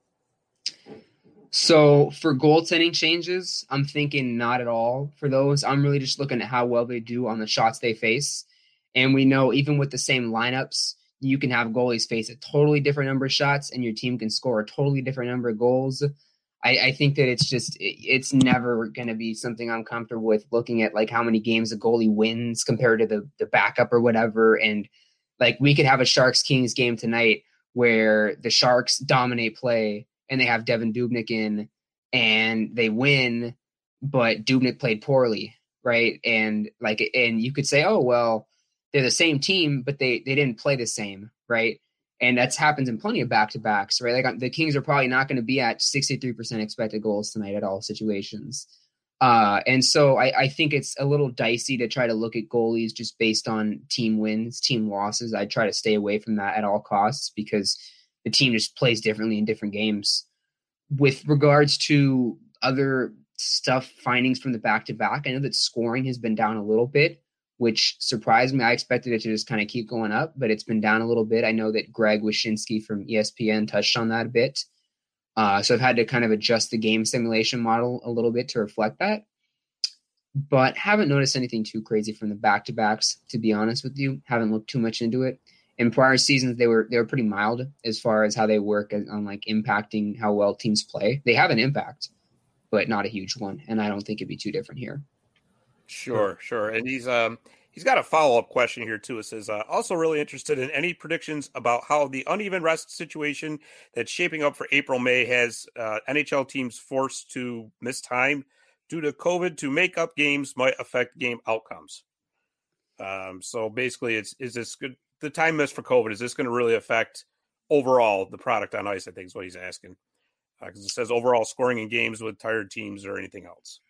Speaker 9: So for goaltending changes, I'm thinking not at all for those. I'm really just looking at how well they do on the shots they face. And we know even with the same lineups, you can have goalies face a totally different number of shots and your team can score a totally different number of goals. I, I think that it's just, it, it's never going to be something I'm comfortable with looking at, like how many games a goalie wins compared to the, the backup or whatever. And like we could have a Sharks Kings game tonight where the Sharks dominate play and they have Devin Dubnyk in and they win, but Dubnyk played poorly. Right. And like, and you could say, oh, well, they're the same team, but they, they didn't play the same. Right. And that's happens in plenty of back-to-backs, right? Like the Kings are probably not going to be at sixty-three percent expected goals tonight at all situations. Uh, and so I, I think it's a little dicey to try to look at goalies just based on team wins, team losses. I try to stay away from that at all costs because the team just plays differently in different games. With regards to other stuff, findings from the back-to-back, I know that scoring has been down a little bit, which surprised me. I expected it to just kind of keep going up, but it's been down a little bit. I know that Greg Wyshynski from E S P N touched on that a bit. Uh, so I've had to kind of adjust the game simulation model a little bit to reflect that. But haven't noticed anything too crazy from the back-to-backs, to be honest with you. Haven't looked too much into it. In prior seasons, they were they were pretty mild as far as how they work on like impacting how well teams play. They have an impact, but not a huge one. And I don't think it'd be too different here.
Speaker 6: Sure, sure. And he's um he's got a follow-up question here too. It says, uh, also really interested in any predictions about how the uneven rest situation that's shaping up for April, May has uh, N H L teams forced to miss time due to COVID to make up games might affect game outcomes. Um, so basically it's, is this good? The time missed for COVID, is this going to really affect overall the product on ice? I think is what he's asking. Because uh, it says overall scoring in games with tired teams or anything else.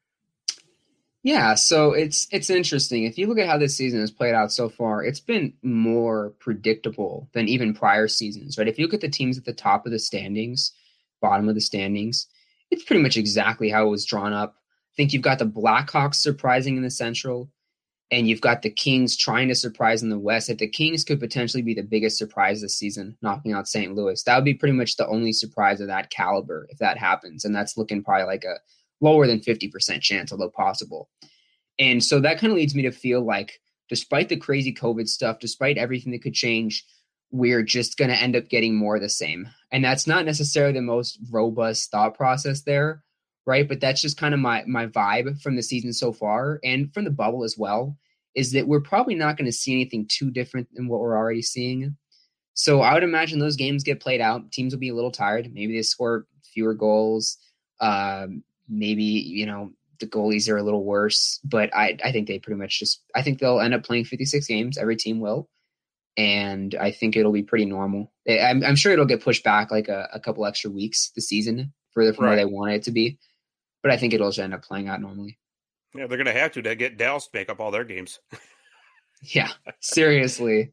Speaker 9: Yeah, so it's it's interesting. If you look at how this season has played out so far, it's been more predictable than even prior seasons, right? If you look at the teams at the top of the standings, bottom of the standings, it's pretty much exactly how it was drawn up. I think you've got the Blackhawks surprising in the Central, and you've got the Kings trying to surprise in the West. If the Kings could potentially be the biggest surprise this season, knocking out Saint Louis, that would be pretty much the only surprise of that caliber if that happens, and that's looking probably like a lower than fifty percent chance, although possible. And so that kind of leads me to feel like despite the crazy COVID stuff, despite everything that could change, we're just going to end up getting more of the same. And that's not necessarily the most robust thought process there, right? But that's just kind of my my vibe from the season so far and from the bubble as well, is that we're probably not going to see anything too different than what we're already seeing. So I would imagine those games get played out. Teams will be a little tired. Maybe they score fewer goals. Um, maybe, you know, the goalies are a little worse, but I, I think they pretty much just, I think they'll end up playing fifty-six games. Every team will. And I think it'll be pretty normal. I'm, I'm sure it'll get pushed back like a, a couple extra weeks this season further from
Speaker 6: right.
Speaker 9: where they want it to be. but I think it'll just end up playing out normally.
Speaker 6: Yeah, they're going to have to to get Dallas to make up all their games.
Speaker 9: Yeah, seriously.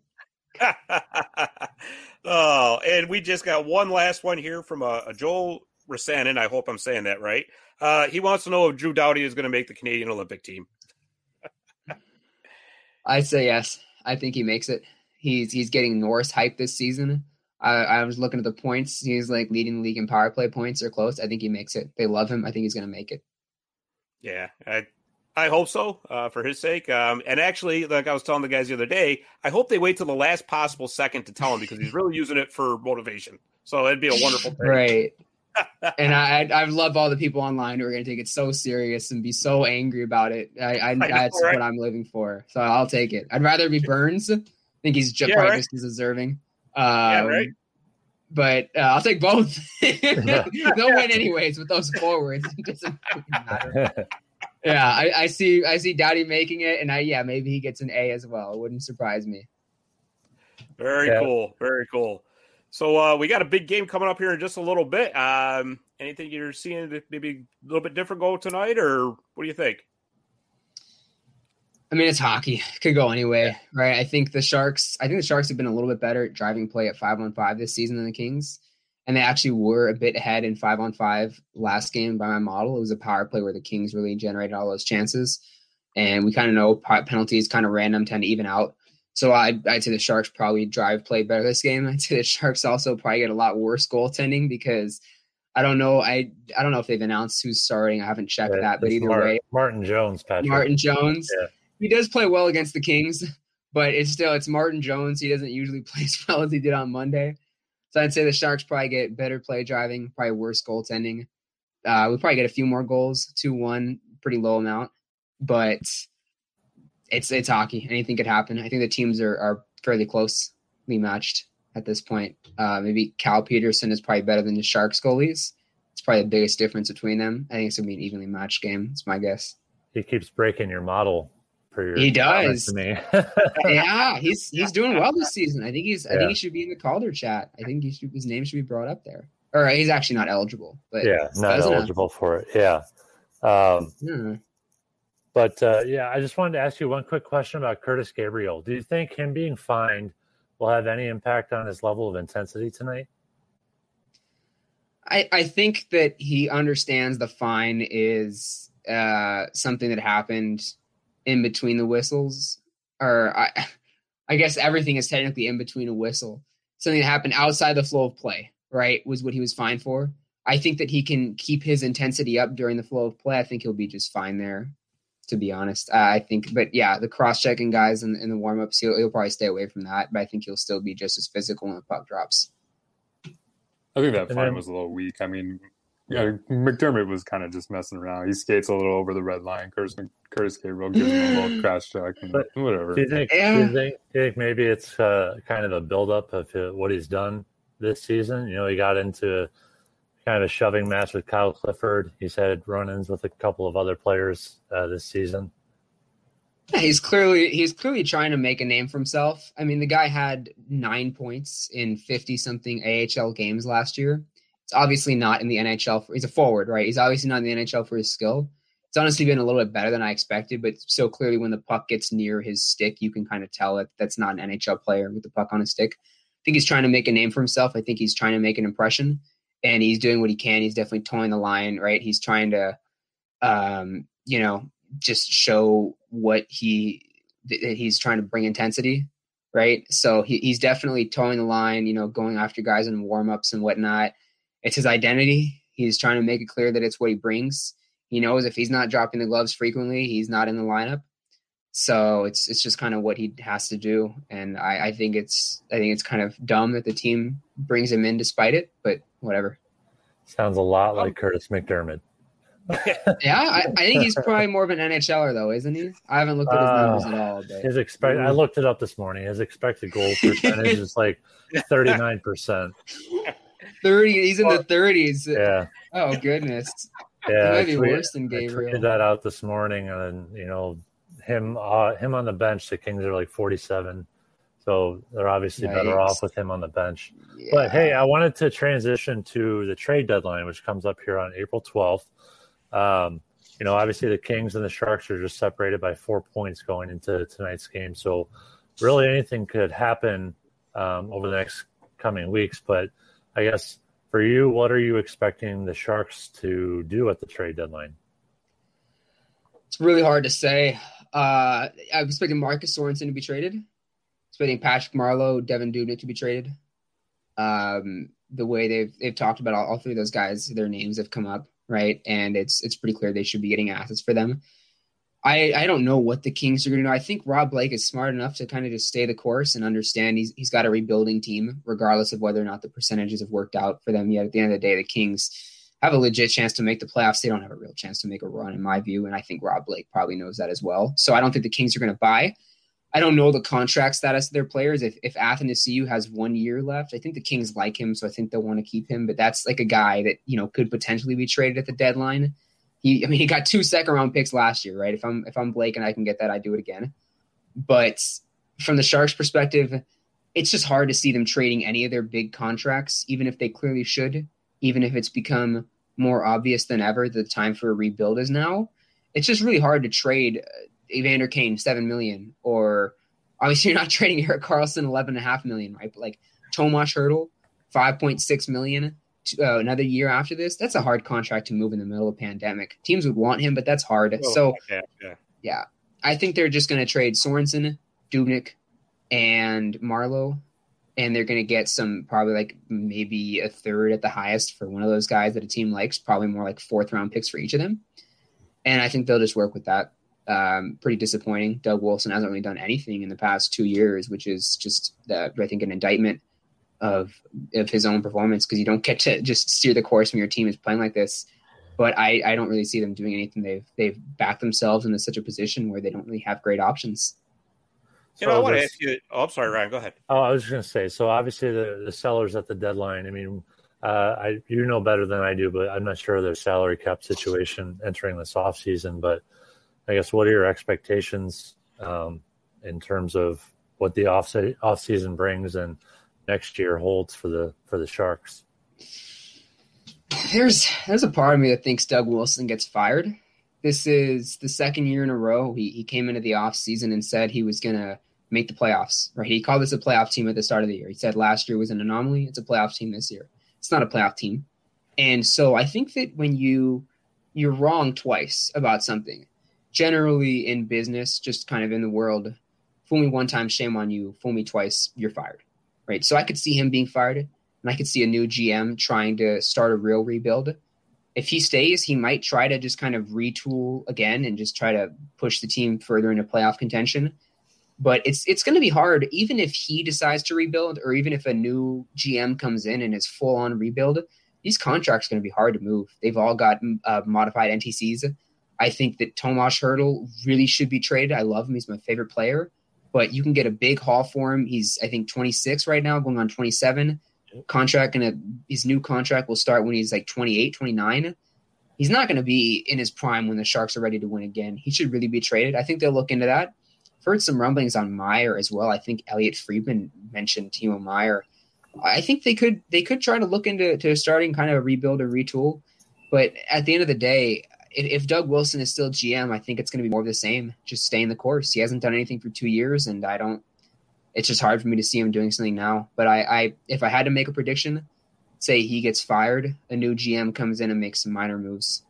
Speaker 6: Oh, and we just got one last one here from uh, a Joel Rasanen. I hope I'm saying that right. Uh, he wants to know if Drew Doughty is going to make the Canadian Olympic team.
Speaker 9: I'd say yes. I think he makes it. He's he's getting Norris hype this season. I, I was looking at the points. He's like leading the league in power play points or close. I think he makes it. They love him. I think he's going to make it.
Speaker 6: Yeah, I I hope so uh, for his sake. Um, and actually, like I was telling the guys the other day, I hope they wait till the last possible second to tell him because he's really using it for motivation. So it'd be a wonderful thing.
Speaker 9: Right. And I I love all the people online who are going to take it so serious and be so angry about it. I, I, I know, that's right? What I'm living for. So I'll take it. I'd rather be Burns. I think he's just, yeah, probably right? just as deserving. Um, yeah, right. But uh, I'll take both. They'll win anyways with those forwards. It doesn't matter. Yeah, I, I see. I see Doughty making it, and I yeah maybe he gets an A as well. It wouldn't surprise me.
Speaker 6: Very yeah. cool. Very cool. So uh, we got a big game coming up here in just a little bit. Um, anything you're seeing that maybe a little bit different go tonight, or what do you think?
Speaker 9: I mean, it's hockey. It could go anyway, right? I think the Sharks. I think the Sharks have been a little bit better at driving play at five on five this season than the Kings, and they actually were a bit ahead in five on five last game by my model. It was a power play where the Kings really generated all those chances, and we kind of know penalties, kind of random, tend to even out. So I'd, I'd say the Sharks probably drive play better this game. I'd say the Sharks also probably get a lot worse goaltending because I don't know. I I don't know if they've announced who's starting. I haven't checked yeah, that, but either
Speaker 7: Martin,
Speaker 9: way,
Speaker 7: Martin Jones, Patrick.
Speaker 9: Martin Jones.
Speaker 7: Yeah.
Speaker 9: He does play well against the Kings, but it's still it's Martin Jones. He doesn't usually play as well as he did on Monday. So I'd say the Sharks probably get better play driving, probably worse goaltending. Uh, we probably get a few more goals, two one, pretty low amount, but it's it's hockey. Anything could happen. I think the teams are, are fairly closely matched at this point. Uh, maybe Cal Peterson is probably better than the Sharks goalies. It's probably the biggest difference between them. I think it's going to be an evenly matched game. It's my guess.
Speaker 7: He keeps breaking your model. For your
Speaker 9: he does.
Speaker 7: To me.
Speaker 9: Yeah, he's he's doing well this season. I think he's yeah. I think he should be in the Calder chat. I think he should, his name should be brought up there. Or he's actually not eligible. But
Speaker 7: yeah, not eligible have. for it. Yeah. Um,
Speaker 9: hmm.
Speaker 7: But uh, yeah, I just wanted to ask you one quick question about Curtis Gabriel. Do you think him being fined will have any impact on his level of intensity tonight?
Speaker 9: I, I think that he understands the fine is uh, something that happened in between the whistles, or I, I guess everything is technically in between a whistle. Something that happened outside the flow of play, right, was what he was fined for. I think that he can keep his intensity up during the flow of play. I think he'll be just fine there, to be honest. Uh, I think, but yeah, the cross-checking guys in, in the warm-ups, he'll, he'll probably stay away from that, but I think he'll still be just as physical when the puck drops.
Speaker 3: I think that fine was a little weak. I mean, yeah, McDermott was kind of just messing around. He skates a little over the red line. Curtis, Curtis Gabriel gives him a little crash check and but whatever.
Speaker 7: Do you think, yeah. do you think, do you think maybe it's uh, kind of a buildup of uh, what he's done this season? You know, he got into kind of a shoving match with Kyle Clifford. He's had run-ins with a couple of other players uh, this season.
Speaker 9: Yeah, he's clearly he's clearly trying to make a name for himself. I mean, the guy had nine points in fifty-something A H L games last year. It's obviously not in the N H L. For, he's a forward, right? He's obviously not in the N H L for his skill. It's honestly been a little bit better than I expected, but so clearly when the puck gets near his stick, you can kind of tell it that's not an N H L player with the puck on his stick. I think he's trying to make a name for himself. I think he's trying to make an impression, and he's doing what he can. He's definitely towing the line, right? He's trying to, um, you know, just show what he th- he's trying to bring intensity, right? So he, he's definitely towing the line, you know, going after guys in warm-ups and whatnot. It's his identity. He's trying to make it clear that it's what he brings. He knows if he's not dropping the gloves frequently, he's not in the lineup. So it's it's just kind of what he has to do. And I, I think it's I think it's kind of dumb that the team brings him in despite it, but whatever.
Speaker 7: Sounds a lot like Curtis McDermott.
Speaker 9: Yeah, I, I think he's probably more of an N H L er though, isn't he? I haven't looked at his numbers uh, at all. But...
Speaker 7: His expect I looked it up this morning. His expected goal percentage is like thirty-nine percent.
Speaker 9: Thirty, he's in the thirties.
Speaker 7: Yeah.
Speaker 9: Oh goodness.
Speaker 7: Yeah,
Speaker 9: he might be
Speaker 7: tweet,
Speaker 9: worse than Gabriel.
Speaker 7: I tweeted that out this morning, and you know, him, uh, him on the bench. The Kings are like forty-seven, so they're obviously Yikes. better off with him on the bench. Yeah. But hey, I wanted to transition to the trade deadline, which comes up here on April twelfth. Um, you know, obviously the Kings and the Sharks are just separated by four points going into tonight's game. So really anything could happen um, over the next coming weeks. But I guess for you, what are you expecting the Sharks to do at the trade deadline?
Speaker 9: It's really hard to say. Uh, I'm expecting Marcus Sorensen to be traded. Expecting Patrick Marleau, Devin Dubnyk to be traded. Um, the way they've they've talked about all, all three of those guys, their names have come up, right? And it's it's pretty clear they should be getting assets for them. I I don't know what the Kings are going to do. I think Rob Blake is smart enough to kind of just stay the course and understand he's he's got a rebuilding team, regardless of whether or not the percentages have worked out for them yet. At the end of the day, the Kings have a legit chance to make the playoffs. They don't have a real chance to make a run, in my view, and I think Rob Blake probably knows that as well. So I don't think the Kings are going to buy. I don't know the contract status of their players. If if Athanasiou has one year left, I think the Kings like him, so I think they'll want to keep him. But that's like a guy that, you know, could potentially be traded at the deadline. He, I mean, he got two second round picks last year, right? If I'm if I'm Blake and I can get that, I'd do it again. But from the Sharks' perspective, it's just hard to see them trading any of their big contracts, even if they clearly should, even if it's become more obvious than ever that the time for a rebuild is now. It's just really hard to trade Evander Kane seven million, or obviously you're not trading Erik Karlsson eleven and a half million, right? But like Tomas Hertl, five point six million to, uh, another year after this. That's a hard contract to move in the middle of a pandemic. Teams would want him, but that's hard. Oh, so
Speaker 6: yeah, yeah.
Speaker 9: yeah, I think they're just going to trade Sorensen, Dubnyk, and Marleau, and they're going to get some, probably like maybe a third at the highest for one of those guys that a team likes, probably more like fourth round picks for each of them. And I think they'll just work with that. Um, pretty disappointing. Doug Wilson hasn't really done anything in the past two years, which is just, uh, I think, an indictment of of his own performance, because you don't get to just steer the course when your team is playing like this. But I, I don't really see them doing anything. They've they've backed themselves into such a position where they don't really have great options.
Speaker 6: You know, so I want to ask you. Oh, I'm sorry, Ryan. Go ahead.
Speaker 7: Oh, I was just going to say. So obviously the the sellers at the deadline. I mean, uh, I you know better than I do, but I'm not sure of their salary cap situation entering this offseason. But I guess what are your expectations um, in terms of what the off off season brings and next year holds for the for the Sharks?
Speaker 9: There's there's a part of me that thinks Doug Wilson gets fired. This is the second year in a row he he came into the off season and said he was gonna make the playoffs. Right? He called this a playoff team at the start of the year. He said last year was an anomaly. It's a playoff team this year. It's not a playoff team. And so I think that when you you're wrong twice about something, generally in business, just kind of in the world, fool me one time, shame on you. Fool me twice, you're fired. Right? So I could see him being fired, and I could see a new G M trying to start a real rebuild. If he stays, he might try to just kind of retool again and just try to push the team further into playoff contention. But it's it's going to be hard, even if he decides to rebuild, or even if a new G M comes in and is full on rebuild. These contracts are going to be hard to move. They've all got uh, modified N T Cs. I think that Tomas Hertl really should be traded. I love him. He's my favorite player. But you can get a big haul for him. He's, I think, twenty-six right now, going on twenty-seven. Contract and a, his new contract will start when he's like twenty-eight, twenty-nine. He's not going to be in his prime when the Sharks are ready to win again. He should really be traded. I think they'll look into that. I've heard some rumblings on Meyer as well. I think Elliot Friedman mentioned Timo Meyer. I think they could they could try to look into to starting kind of a rebuild or retool. But at the end of the day, if, if Doug Wilson is still G M, I think it's going to be more of the same. Just stay in the course. He hasn't done anything for two years, and I don't. It's just hard for me to see him doing something now. But I, I if I had to make a prediction, say he gets fired, a new G M comes in and makes some minor moves.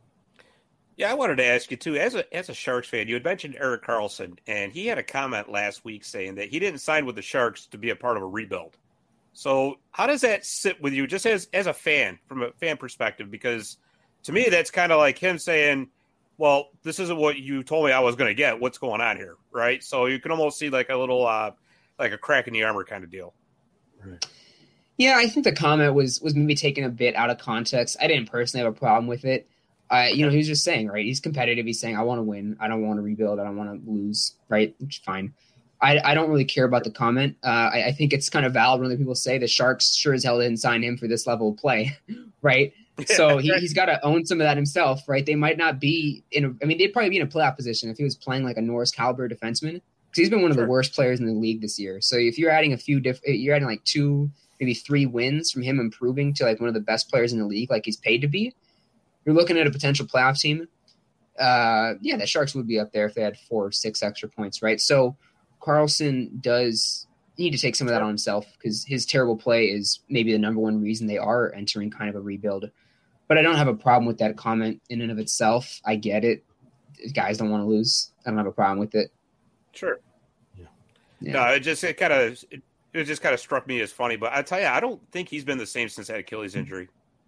Speaker 6: Yeah, I wanted to ask you too, as a as a Sharks fan, you had mentioned Erik Karlsson, and he had a comment last week saying that he didn't sign with the Sharks to be a part of a rebuild. So how does that sit with you, just as as a fan, from a fan perspective? Because to me, that's kind of like him saying, well, this isn't what you told me I was going to get. What's going on here, right? So you can almost see like a little, uh, like a crack in the armor kind of deal.
Speaker 9: Right. Yeah, I think the comment was was maybe taken a bit out of context. I didn't personally have a problem with it. Uh, you know, he was just saying, right, he's competitive. He's saying, I want to win. I don't want to rebuild. I don't want to lose, right? Which is fine. I, I don't really care about the comment. Uh, I, I think it's kind of valid when other people say the Sharks sure as hell didn't sign him for this level of play, right? So he, he's got to own some of that himself, right? They might not be in a, I mean, they'd probably be in a playoff position if he was playing like a Norris caliber defenseman, because he's been one of sure. the worst players in the league this year. So if you're adding a few different, you're adding like two, maybe three wins from him improving to like one of the best players in the league, like he's paid to be, you're looking at a potential playoff team. Uh, yeah, the Sharks would be up there if they had four or six extra points, right? So Karlsson does need to take some of that on himself because his terrible play is maybe the number one reason they are entering kind of a rebuild. But I don't have a problem with that comment in and of itself. I get it. Guys don't want to lose. I don't have a problem with it.
Speaker 6: Sure.
Speaker 9: Yeah.
Speaker 6: No, it just it kind of it, it just kind of struck me as funny. But I tell you, I don't think he's been the same since that Achilles injury.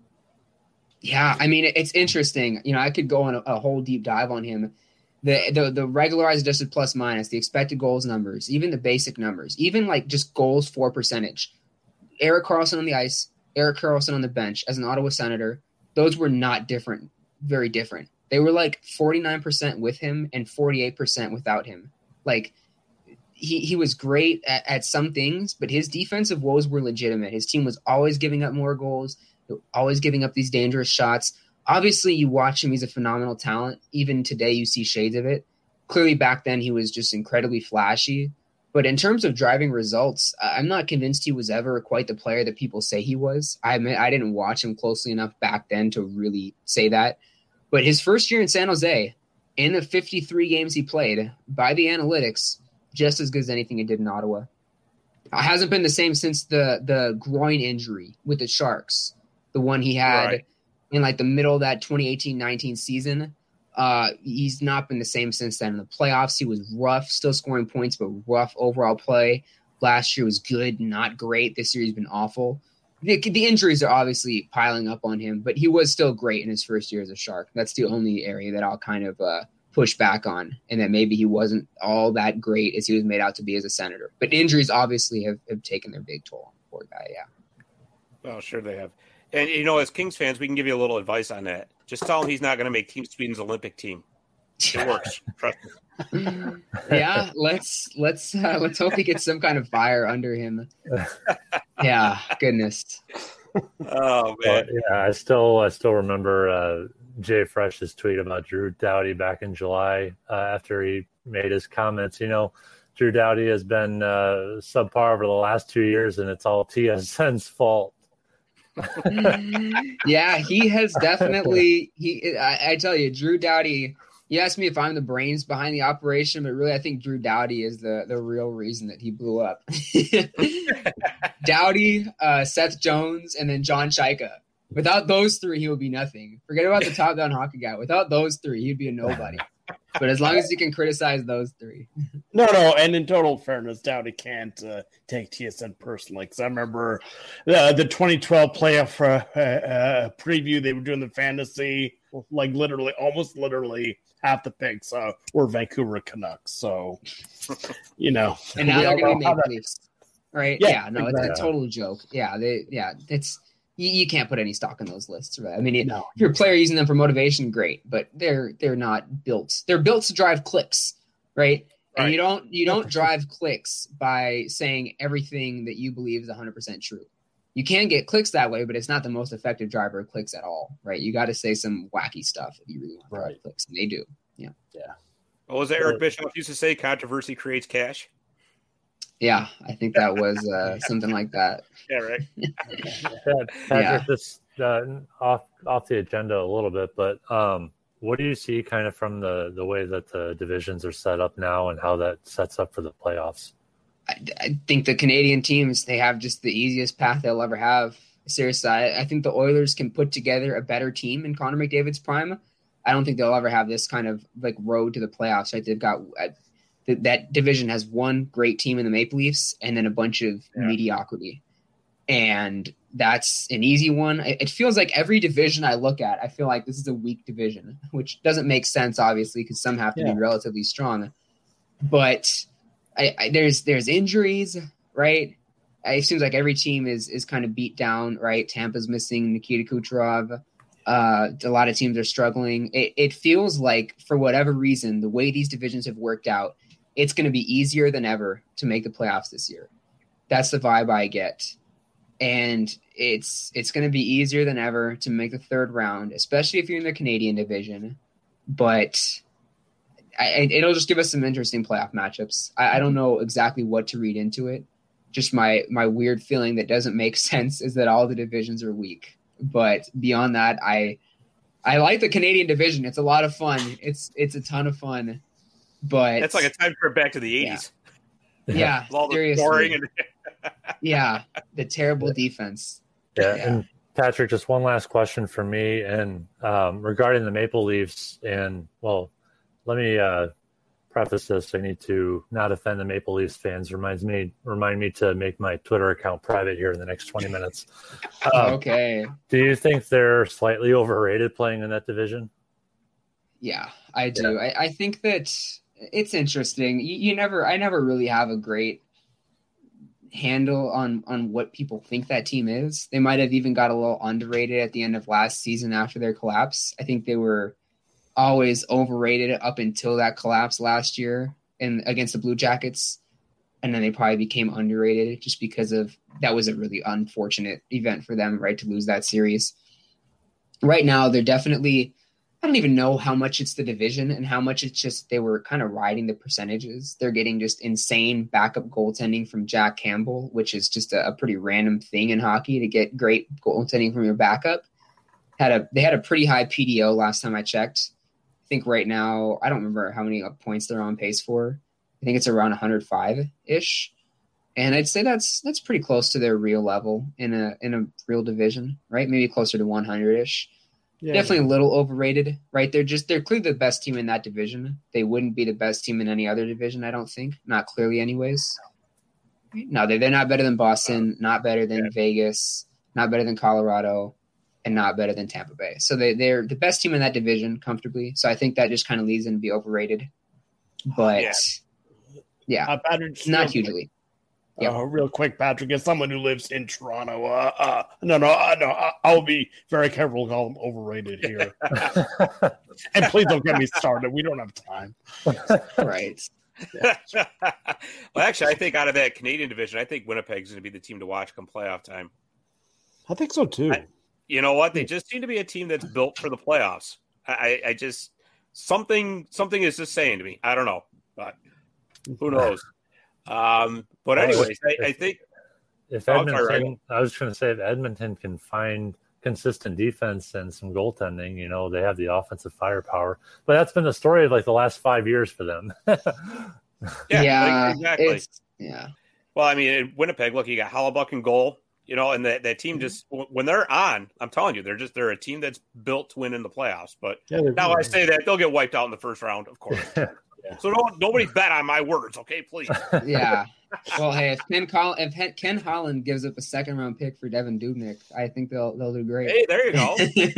Speaker 9: Yeah, I mean, it's interesting. You know, I could go on a, a whole deep dive on him. The, the the regularized adjusted plus minus, the expected goals numbers, even the basic numbers, even like just goals for percentage. Erik Karlsson on the ice, Erik Karlsson on the bench as an Ottawa Senator, those were not different, very different. They were like forty-nine percent with him and forty-eight percent without him. Like, he, he was great at, at some things, but his defensive woes were legitimate. His team was always giving up more goals, always giving up these dangerous shots. Obviously, you watch him, he's a phenomenal talent. Even today, you see shades of it. Clearly, back then, he was just incredibly flashy. But in terms of driving results, I'm not convinced he was ever quite the player that people say he was. I admit I didn't watch him closely enough back then to really say that. But his first year in San Jose, in the fifty-three games he played, by the analytics, just as good as anything he did in Ottawa. It hasn't been the same since the, the groin injury with the Sharks, the one he had right. in like the middle of that twenty eighteen nineteen season. Uh, he's not been the same since then. In the playoffs, he was rough, still scoring points, but rough overall play. Last year was good, not great. This year he's been awful. The, the injuries are obviously piling up on him, but he was still great in his first year as a Shark. That's the only area that I'll kind of uh, push back on, and that maybe he wasn't all that great as he was made out to be as a Senator. But injuries obviously have, have taken their big toll on the poor guy, yeah.
Speaker 6: Oh, sure they have. And, you know, as Kings fans, we can give you a little advice on that. Just tell him he's not going to make Team Sweden's Olympic team. It works. Trust me.
Speaker 9: Yeah, let's let's uh, let's hope he gets some kind of fire under him. Yeah, goodness.
Speaker 6: Oh man,
Speaker 7: uh, yeah. I still I still remember uh, Jay Fresh's tweet about Drew Doughty back in July uh, after he made his comments. You know, Drew Doughty has been uh, subpar over the last two years, and it's all T S N's fault.
Speaker 9: Yeah, he has definitely. He, I, I tell you, Drew Doughty. You asked me if I'm the brains behind the operation, but really, I think Drew Doughty is the the real reason that he blew up. Doughty, uh, Seth Jones, and then John Shaika. Without those three, he would be nothing. Forget about the top down hockey guy. Without those three, he'd be a nobody. But as long as you can criticize those three.
Speaker 8: No, no, and in total fairness, Doughty can't uh, take T S N personally. Because I remember uh, the twenty twelve playoff uh, uh, preview, they were doing the fantasy, like literally, almost literally, half the picks uh, were Vancouver Canucks. So, you know.
Speaker 9: And now they're going to be Maple Leafs. Right? Yeah, yeah no, exactly. It's a total joke. Yeah, they, yeah, it's you, you can't put any stock in those lists, right? I mean, it, no. if you're a player using them for motivation, great, but they're they're not built. They're built to drive clicks, right? And right. you don't you don't drive clicks by saying everything that you believe is one hundred percent true. You can get clicks that way, but it's not the most effective driver of clicks at all, right? You got to say some wacky stuff if you really want to drive right. clicks, and they do. Yeah,
Speaker 8: yeah.
Speaker 6: What was that Eric Bischoff used to say? Controversy creates cash.
Speaker 9: Yeah, I think that was uh, something like that.
Speaker 6: Yeah, right.
Speaker 7: yeah, Patrick, yeah. Just uh, off off the agenda a little bit, but um, what do you see kind of from the, the way that the divisions are set up now and how that sets up for the playoffs?
Speaker 9: I, I think the Canadian teams, they have just the easiest path they'll ever have. Seriously, I, I think the Oilers can put together a better team in Connor McDavid's prime. I don't think they'll ever have this kind of like road to the playoffs. Right? They've got uh, th- that division has one great team in the Maple Leafs and then a bunch of yeah. mediocrity. And that's an easy one. It feels like every division I look at, I feel like this is a weak division, which doesn't make sense, obviously, because some have to yeah. be relatively strong. But I, I, there's there's injuries, right? It seems like every team is is kind of beat down, right? Tampa's missing Nikita Kucherov. Uh, a lot of teams are struggling. It, it feels like, for whatever reason, the way these divisions have worked out, it's going to be easier than ever to make the playoffs this year. That's the vibe I get. And it's it's going to be easier than ever to make the third round, especially if you're in the Canadian division. But I, it'll just give us some interesting playoff matchups. I, I don't know exactly what to read into it. Just my my weird feeling that doesn't make sense is that all the divisions are weak. But beyond that, I I like the Canadian division. It's a lot of fun. It's it's a ton of fun. But
Speaker 6: it's like a time trip back to the eighties.
Speaker 9: Yeah, yeah
Speaker 6: all the
Speaker 9: seriously.
Speaker 6: scoring and
Speaker 9: yeah, the terrible defense.
Speaker 7: Yeah,
Speaker 9: yeah,
Speaker 7: and Patrick, just one last question for me, and um, regarding the Maple Leafs, and well, let me uh, preface this. I need to not offend the Maple Leafs fans. Reminds me, remind me to make my Twitter account private here in the next twenty minutes.
Speaker 9: Um, okay.
Speaker 7: Do you think they're slightly overrated playing in that division?
Speaker 9: Yeah, I do.
Speaker 7: Yeah.
Speaker 9: I, I think that it's interesting. You, you never, I never really have a great handle on on what people think that team is. They might have even got a little underrated at the end of last season after their collapse. I think they were always overrated up until that collapse last year and against the Blue Jackets, and then they probably became underrated just because of that was a really unfortunate event for them, right, to lose that series. Right now, they're definitely, I don't even know how much it's the division and how much it's just they were kind of riding the percentages. They're getting just insane backup goaltending from Jack Campbell, which is just a, a pretty random thing in hockey to get great goaltending from your backup. Had a They had a pretty high P D O last time I checked. I think right now, I don't remember how many points they're on pace for. I think it's around one hundred five-ish. And I'd say that's that's pretty close to their real level in a in a real division, right? Maybe closer to one hundred-ish. Yeah. Definitely a little overrated, right? They're just they're clearly the best team in that division. They wouldn't be the best team in any other division, I don't think. Not clearly anyways. No, they're, they're not better than Boston, not better than yeah. Vegas, not better than Colorado, and not better than Tampa Bay. So they, they're the best team in that division comfortably. So I think that just kind of leads them to be overrated. But, yeah, yeah
Speaker 8: uh, Patrick,
Speaker 9: not hugely.
Speaker 8: Yep. Uh, real quick, Patrick, as someone who lives in Toronto, uh, uh, no, no, uh, no, I, I'll be very careful to call them overrated here. And please don't get me started. We don't have time.
Speaker 9: Right.
Speaker 6: Well, actually, I think out of that Canadian division, I think Winnipeg's going to be the team to watch come playoff time.
Speaker 8: I think so, too.
Speaker 6: I, you know what? They just seem to be a team that's built for the playoffs. I, I just – something something is just saying to me. I don't know, but who knows? Um, but anyways, I, I think
Speaker 7: if Edmonton, I was going to say if Edmonton can find consistent defense and some goaltending, you know, they have the offensive firepower. But that's been the story of like the last five years for them.
Speaker 6: yeah,
Speaker 9: yeah,
Speaker 6: like, exactly.
Speaker 9: Yeah.
Speaker 6: Well, I mean, in Winnipeg, look, you got Hellebuyck in goal, you know, and that that team just when they're on, I'm telling you, they're just they're a team that's built to win in the playoffs. But yeah, now I say that they'll get wiped out in the first round, of course. Yeah. So don't nobody bet on my words, okay? Please.
Speaker 9: Yeah. Well, hey, if Ken Col- if Ken Holland gives up a second round pick for Devin Dubnyk, I think they'll they'll do great.
Speaker 6: Hey, there you go.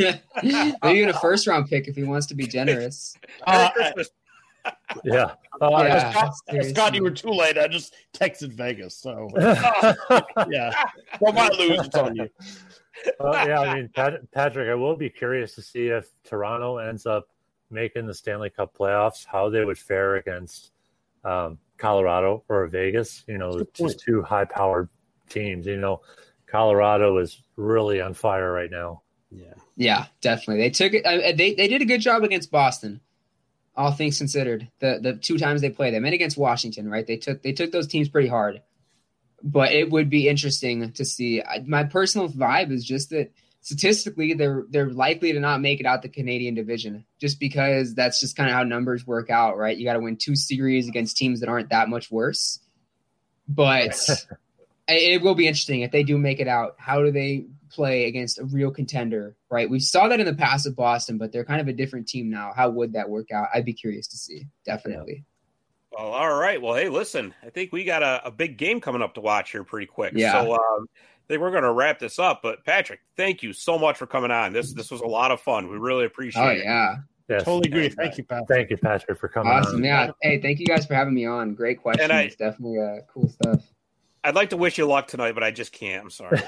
Speaker 9: Maybe even a first round pick if he wants to be generous.
Speaker 8: Uh,
Speaker 7: yeah.
Speaker 8: Uh, yeah. Scott, Scott, you were too late. I just texted Vegas, so yeah. Well, my lose, it's on you.
Speaker 7: Uh, yeah, I mean, Pat- Patrick, I will be curious to see if Toronto ends up making the Stanley Cup playoffs, how they would fare against um, Colorado or Vegas. You know, just two high-powered teams. You know, Colorado is really on fire right now.
Speaker 8: Yeah,
Speaker 9: yeah, definitely. They took it. Uh, they they did a good job against Boston, all things considered. The the two times they played them, and against Washington, right? They took they took those teams pretty hard. But it would be interesting to see. My personal vibe is just that statistically, they're they're likely to not make it out the Canadian division, just because that's just kind of how numbers work out, right? You got to win two series against teams that aren't that much worse. But it will be interesting if they do make it out. How do they play against a real contender, right? We saw that in the past with Boston, but they're kind of a different team now. How would that work out? I'd be curious to see, definitely.
Speaker 6: Well, all right. Well, hey, listen, I think we got a, a big game coming up to watch here pretty quick.
Speaker 9: Yeah.
Speaker 6: So, um, I think we're going to wrap this up, but Patrick, thank you so much for coming on. This this was a lot of fun. We really appreciate
Speaker 9: oh,
Speaker 6: it.
Speaker 9: Oh, yeah.
Speaker 7: Yes.
Speaker 8: Totally agree. Thank you, Patrick.
Speaker 7: Thank you, Patrick, for coming
Speaker 9: awesome.
Speaker 7: on.
Speaker 9: Yeah. Hey, thank you guys for having me on. Great questions. I, Definitely uh, cool stuff.
Speaker 6: I'd like to wish you luck tonight, but I just can't. I'm sorry.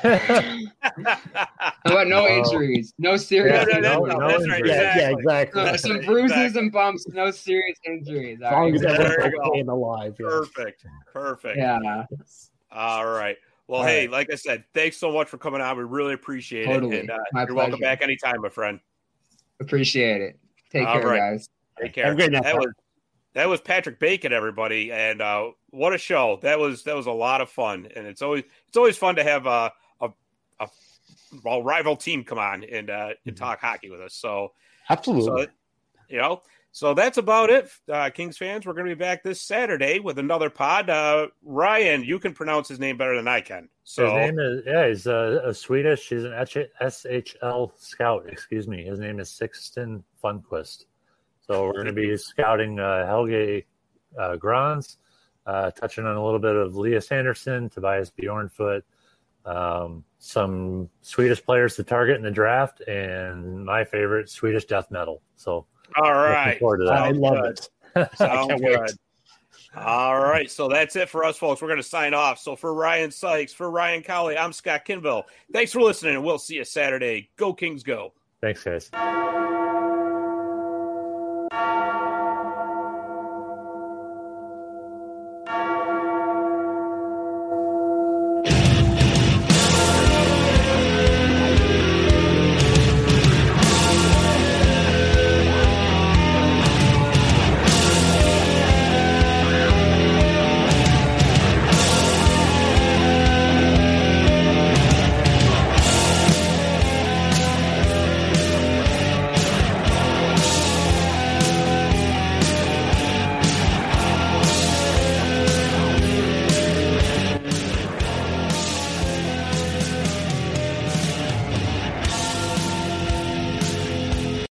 Speaker 9: How about no injuries? No serious
Speaker 6: yeah,
Speaker 9: injuries.
Speaker 6: No, no, no, that's right.
Speaker 8: Yeah, yeah, exactly.
Speaker 9: No, some bruises exactly. and bumps, no serious injuries.
Speaker 8: As long as
Speaker 6: everyone's
Speaker 8: alive. Yeah.
Speaker 6: Perfect. Perfect.
Speaker 9: Yeah.
Speaker 6: All right. Well, All hey, right. like I said, thanks so much for coming on. We really appreciate
Speaker 9: totally.
Speaker 6: it. And, uh,
Speaker 9: My
Speaker 6: you're
Speaker 9: pleasure.
Speaker 6: welcome back anytime, my friend.
Speaker 9: Appreciate it. Take
Speaker 6: All
Speaker 9: care,
Speaker 6: right.
Speaker 9: guys.
Speaker 6: Take care.
Speaker 8: Great
Speaker 6: that was that was Patrick Bacon, everybody, and uh, what a show! That was that was a lot of fun, and it's always it's always fun to have a a, a well, rival team come on and uh, and talk hockey with us. So
Speaker 8: absolutely,
Speaker 6: so, you know. So that's about it, uh, Kings fans. We're going to be back this Saturday with another pod. Uh, Ryan, you can pronounce his name better than I can. So
Speaker 7: his name is yeah, he's a, a Swedish. He's an S H L scout. Excuse me. His name is Sixten Funquist. So we're going to be scouting uh, Helge uh, Grans, uh, touching on a little bit of Elias Anderson, Tobias Bjornfoot, um, some Swedish players to target in the draft, and my favorite, Swedish death metal. So.
Speaker 6: All right.
Speaker 8: I love it.
Speaker 6: Sounds good. All right. So that's it for us, folks. We're going to sign off. So for Ryan Sykes, for Ryan Cowley, I'm Scott Kinville. Thanks for listening, and we'll see you Saturday. Go Kings, go.
Speaker 7: Thanks, guys.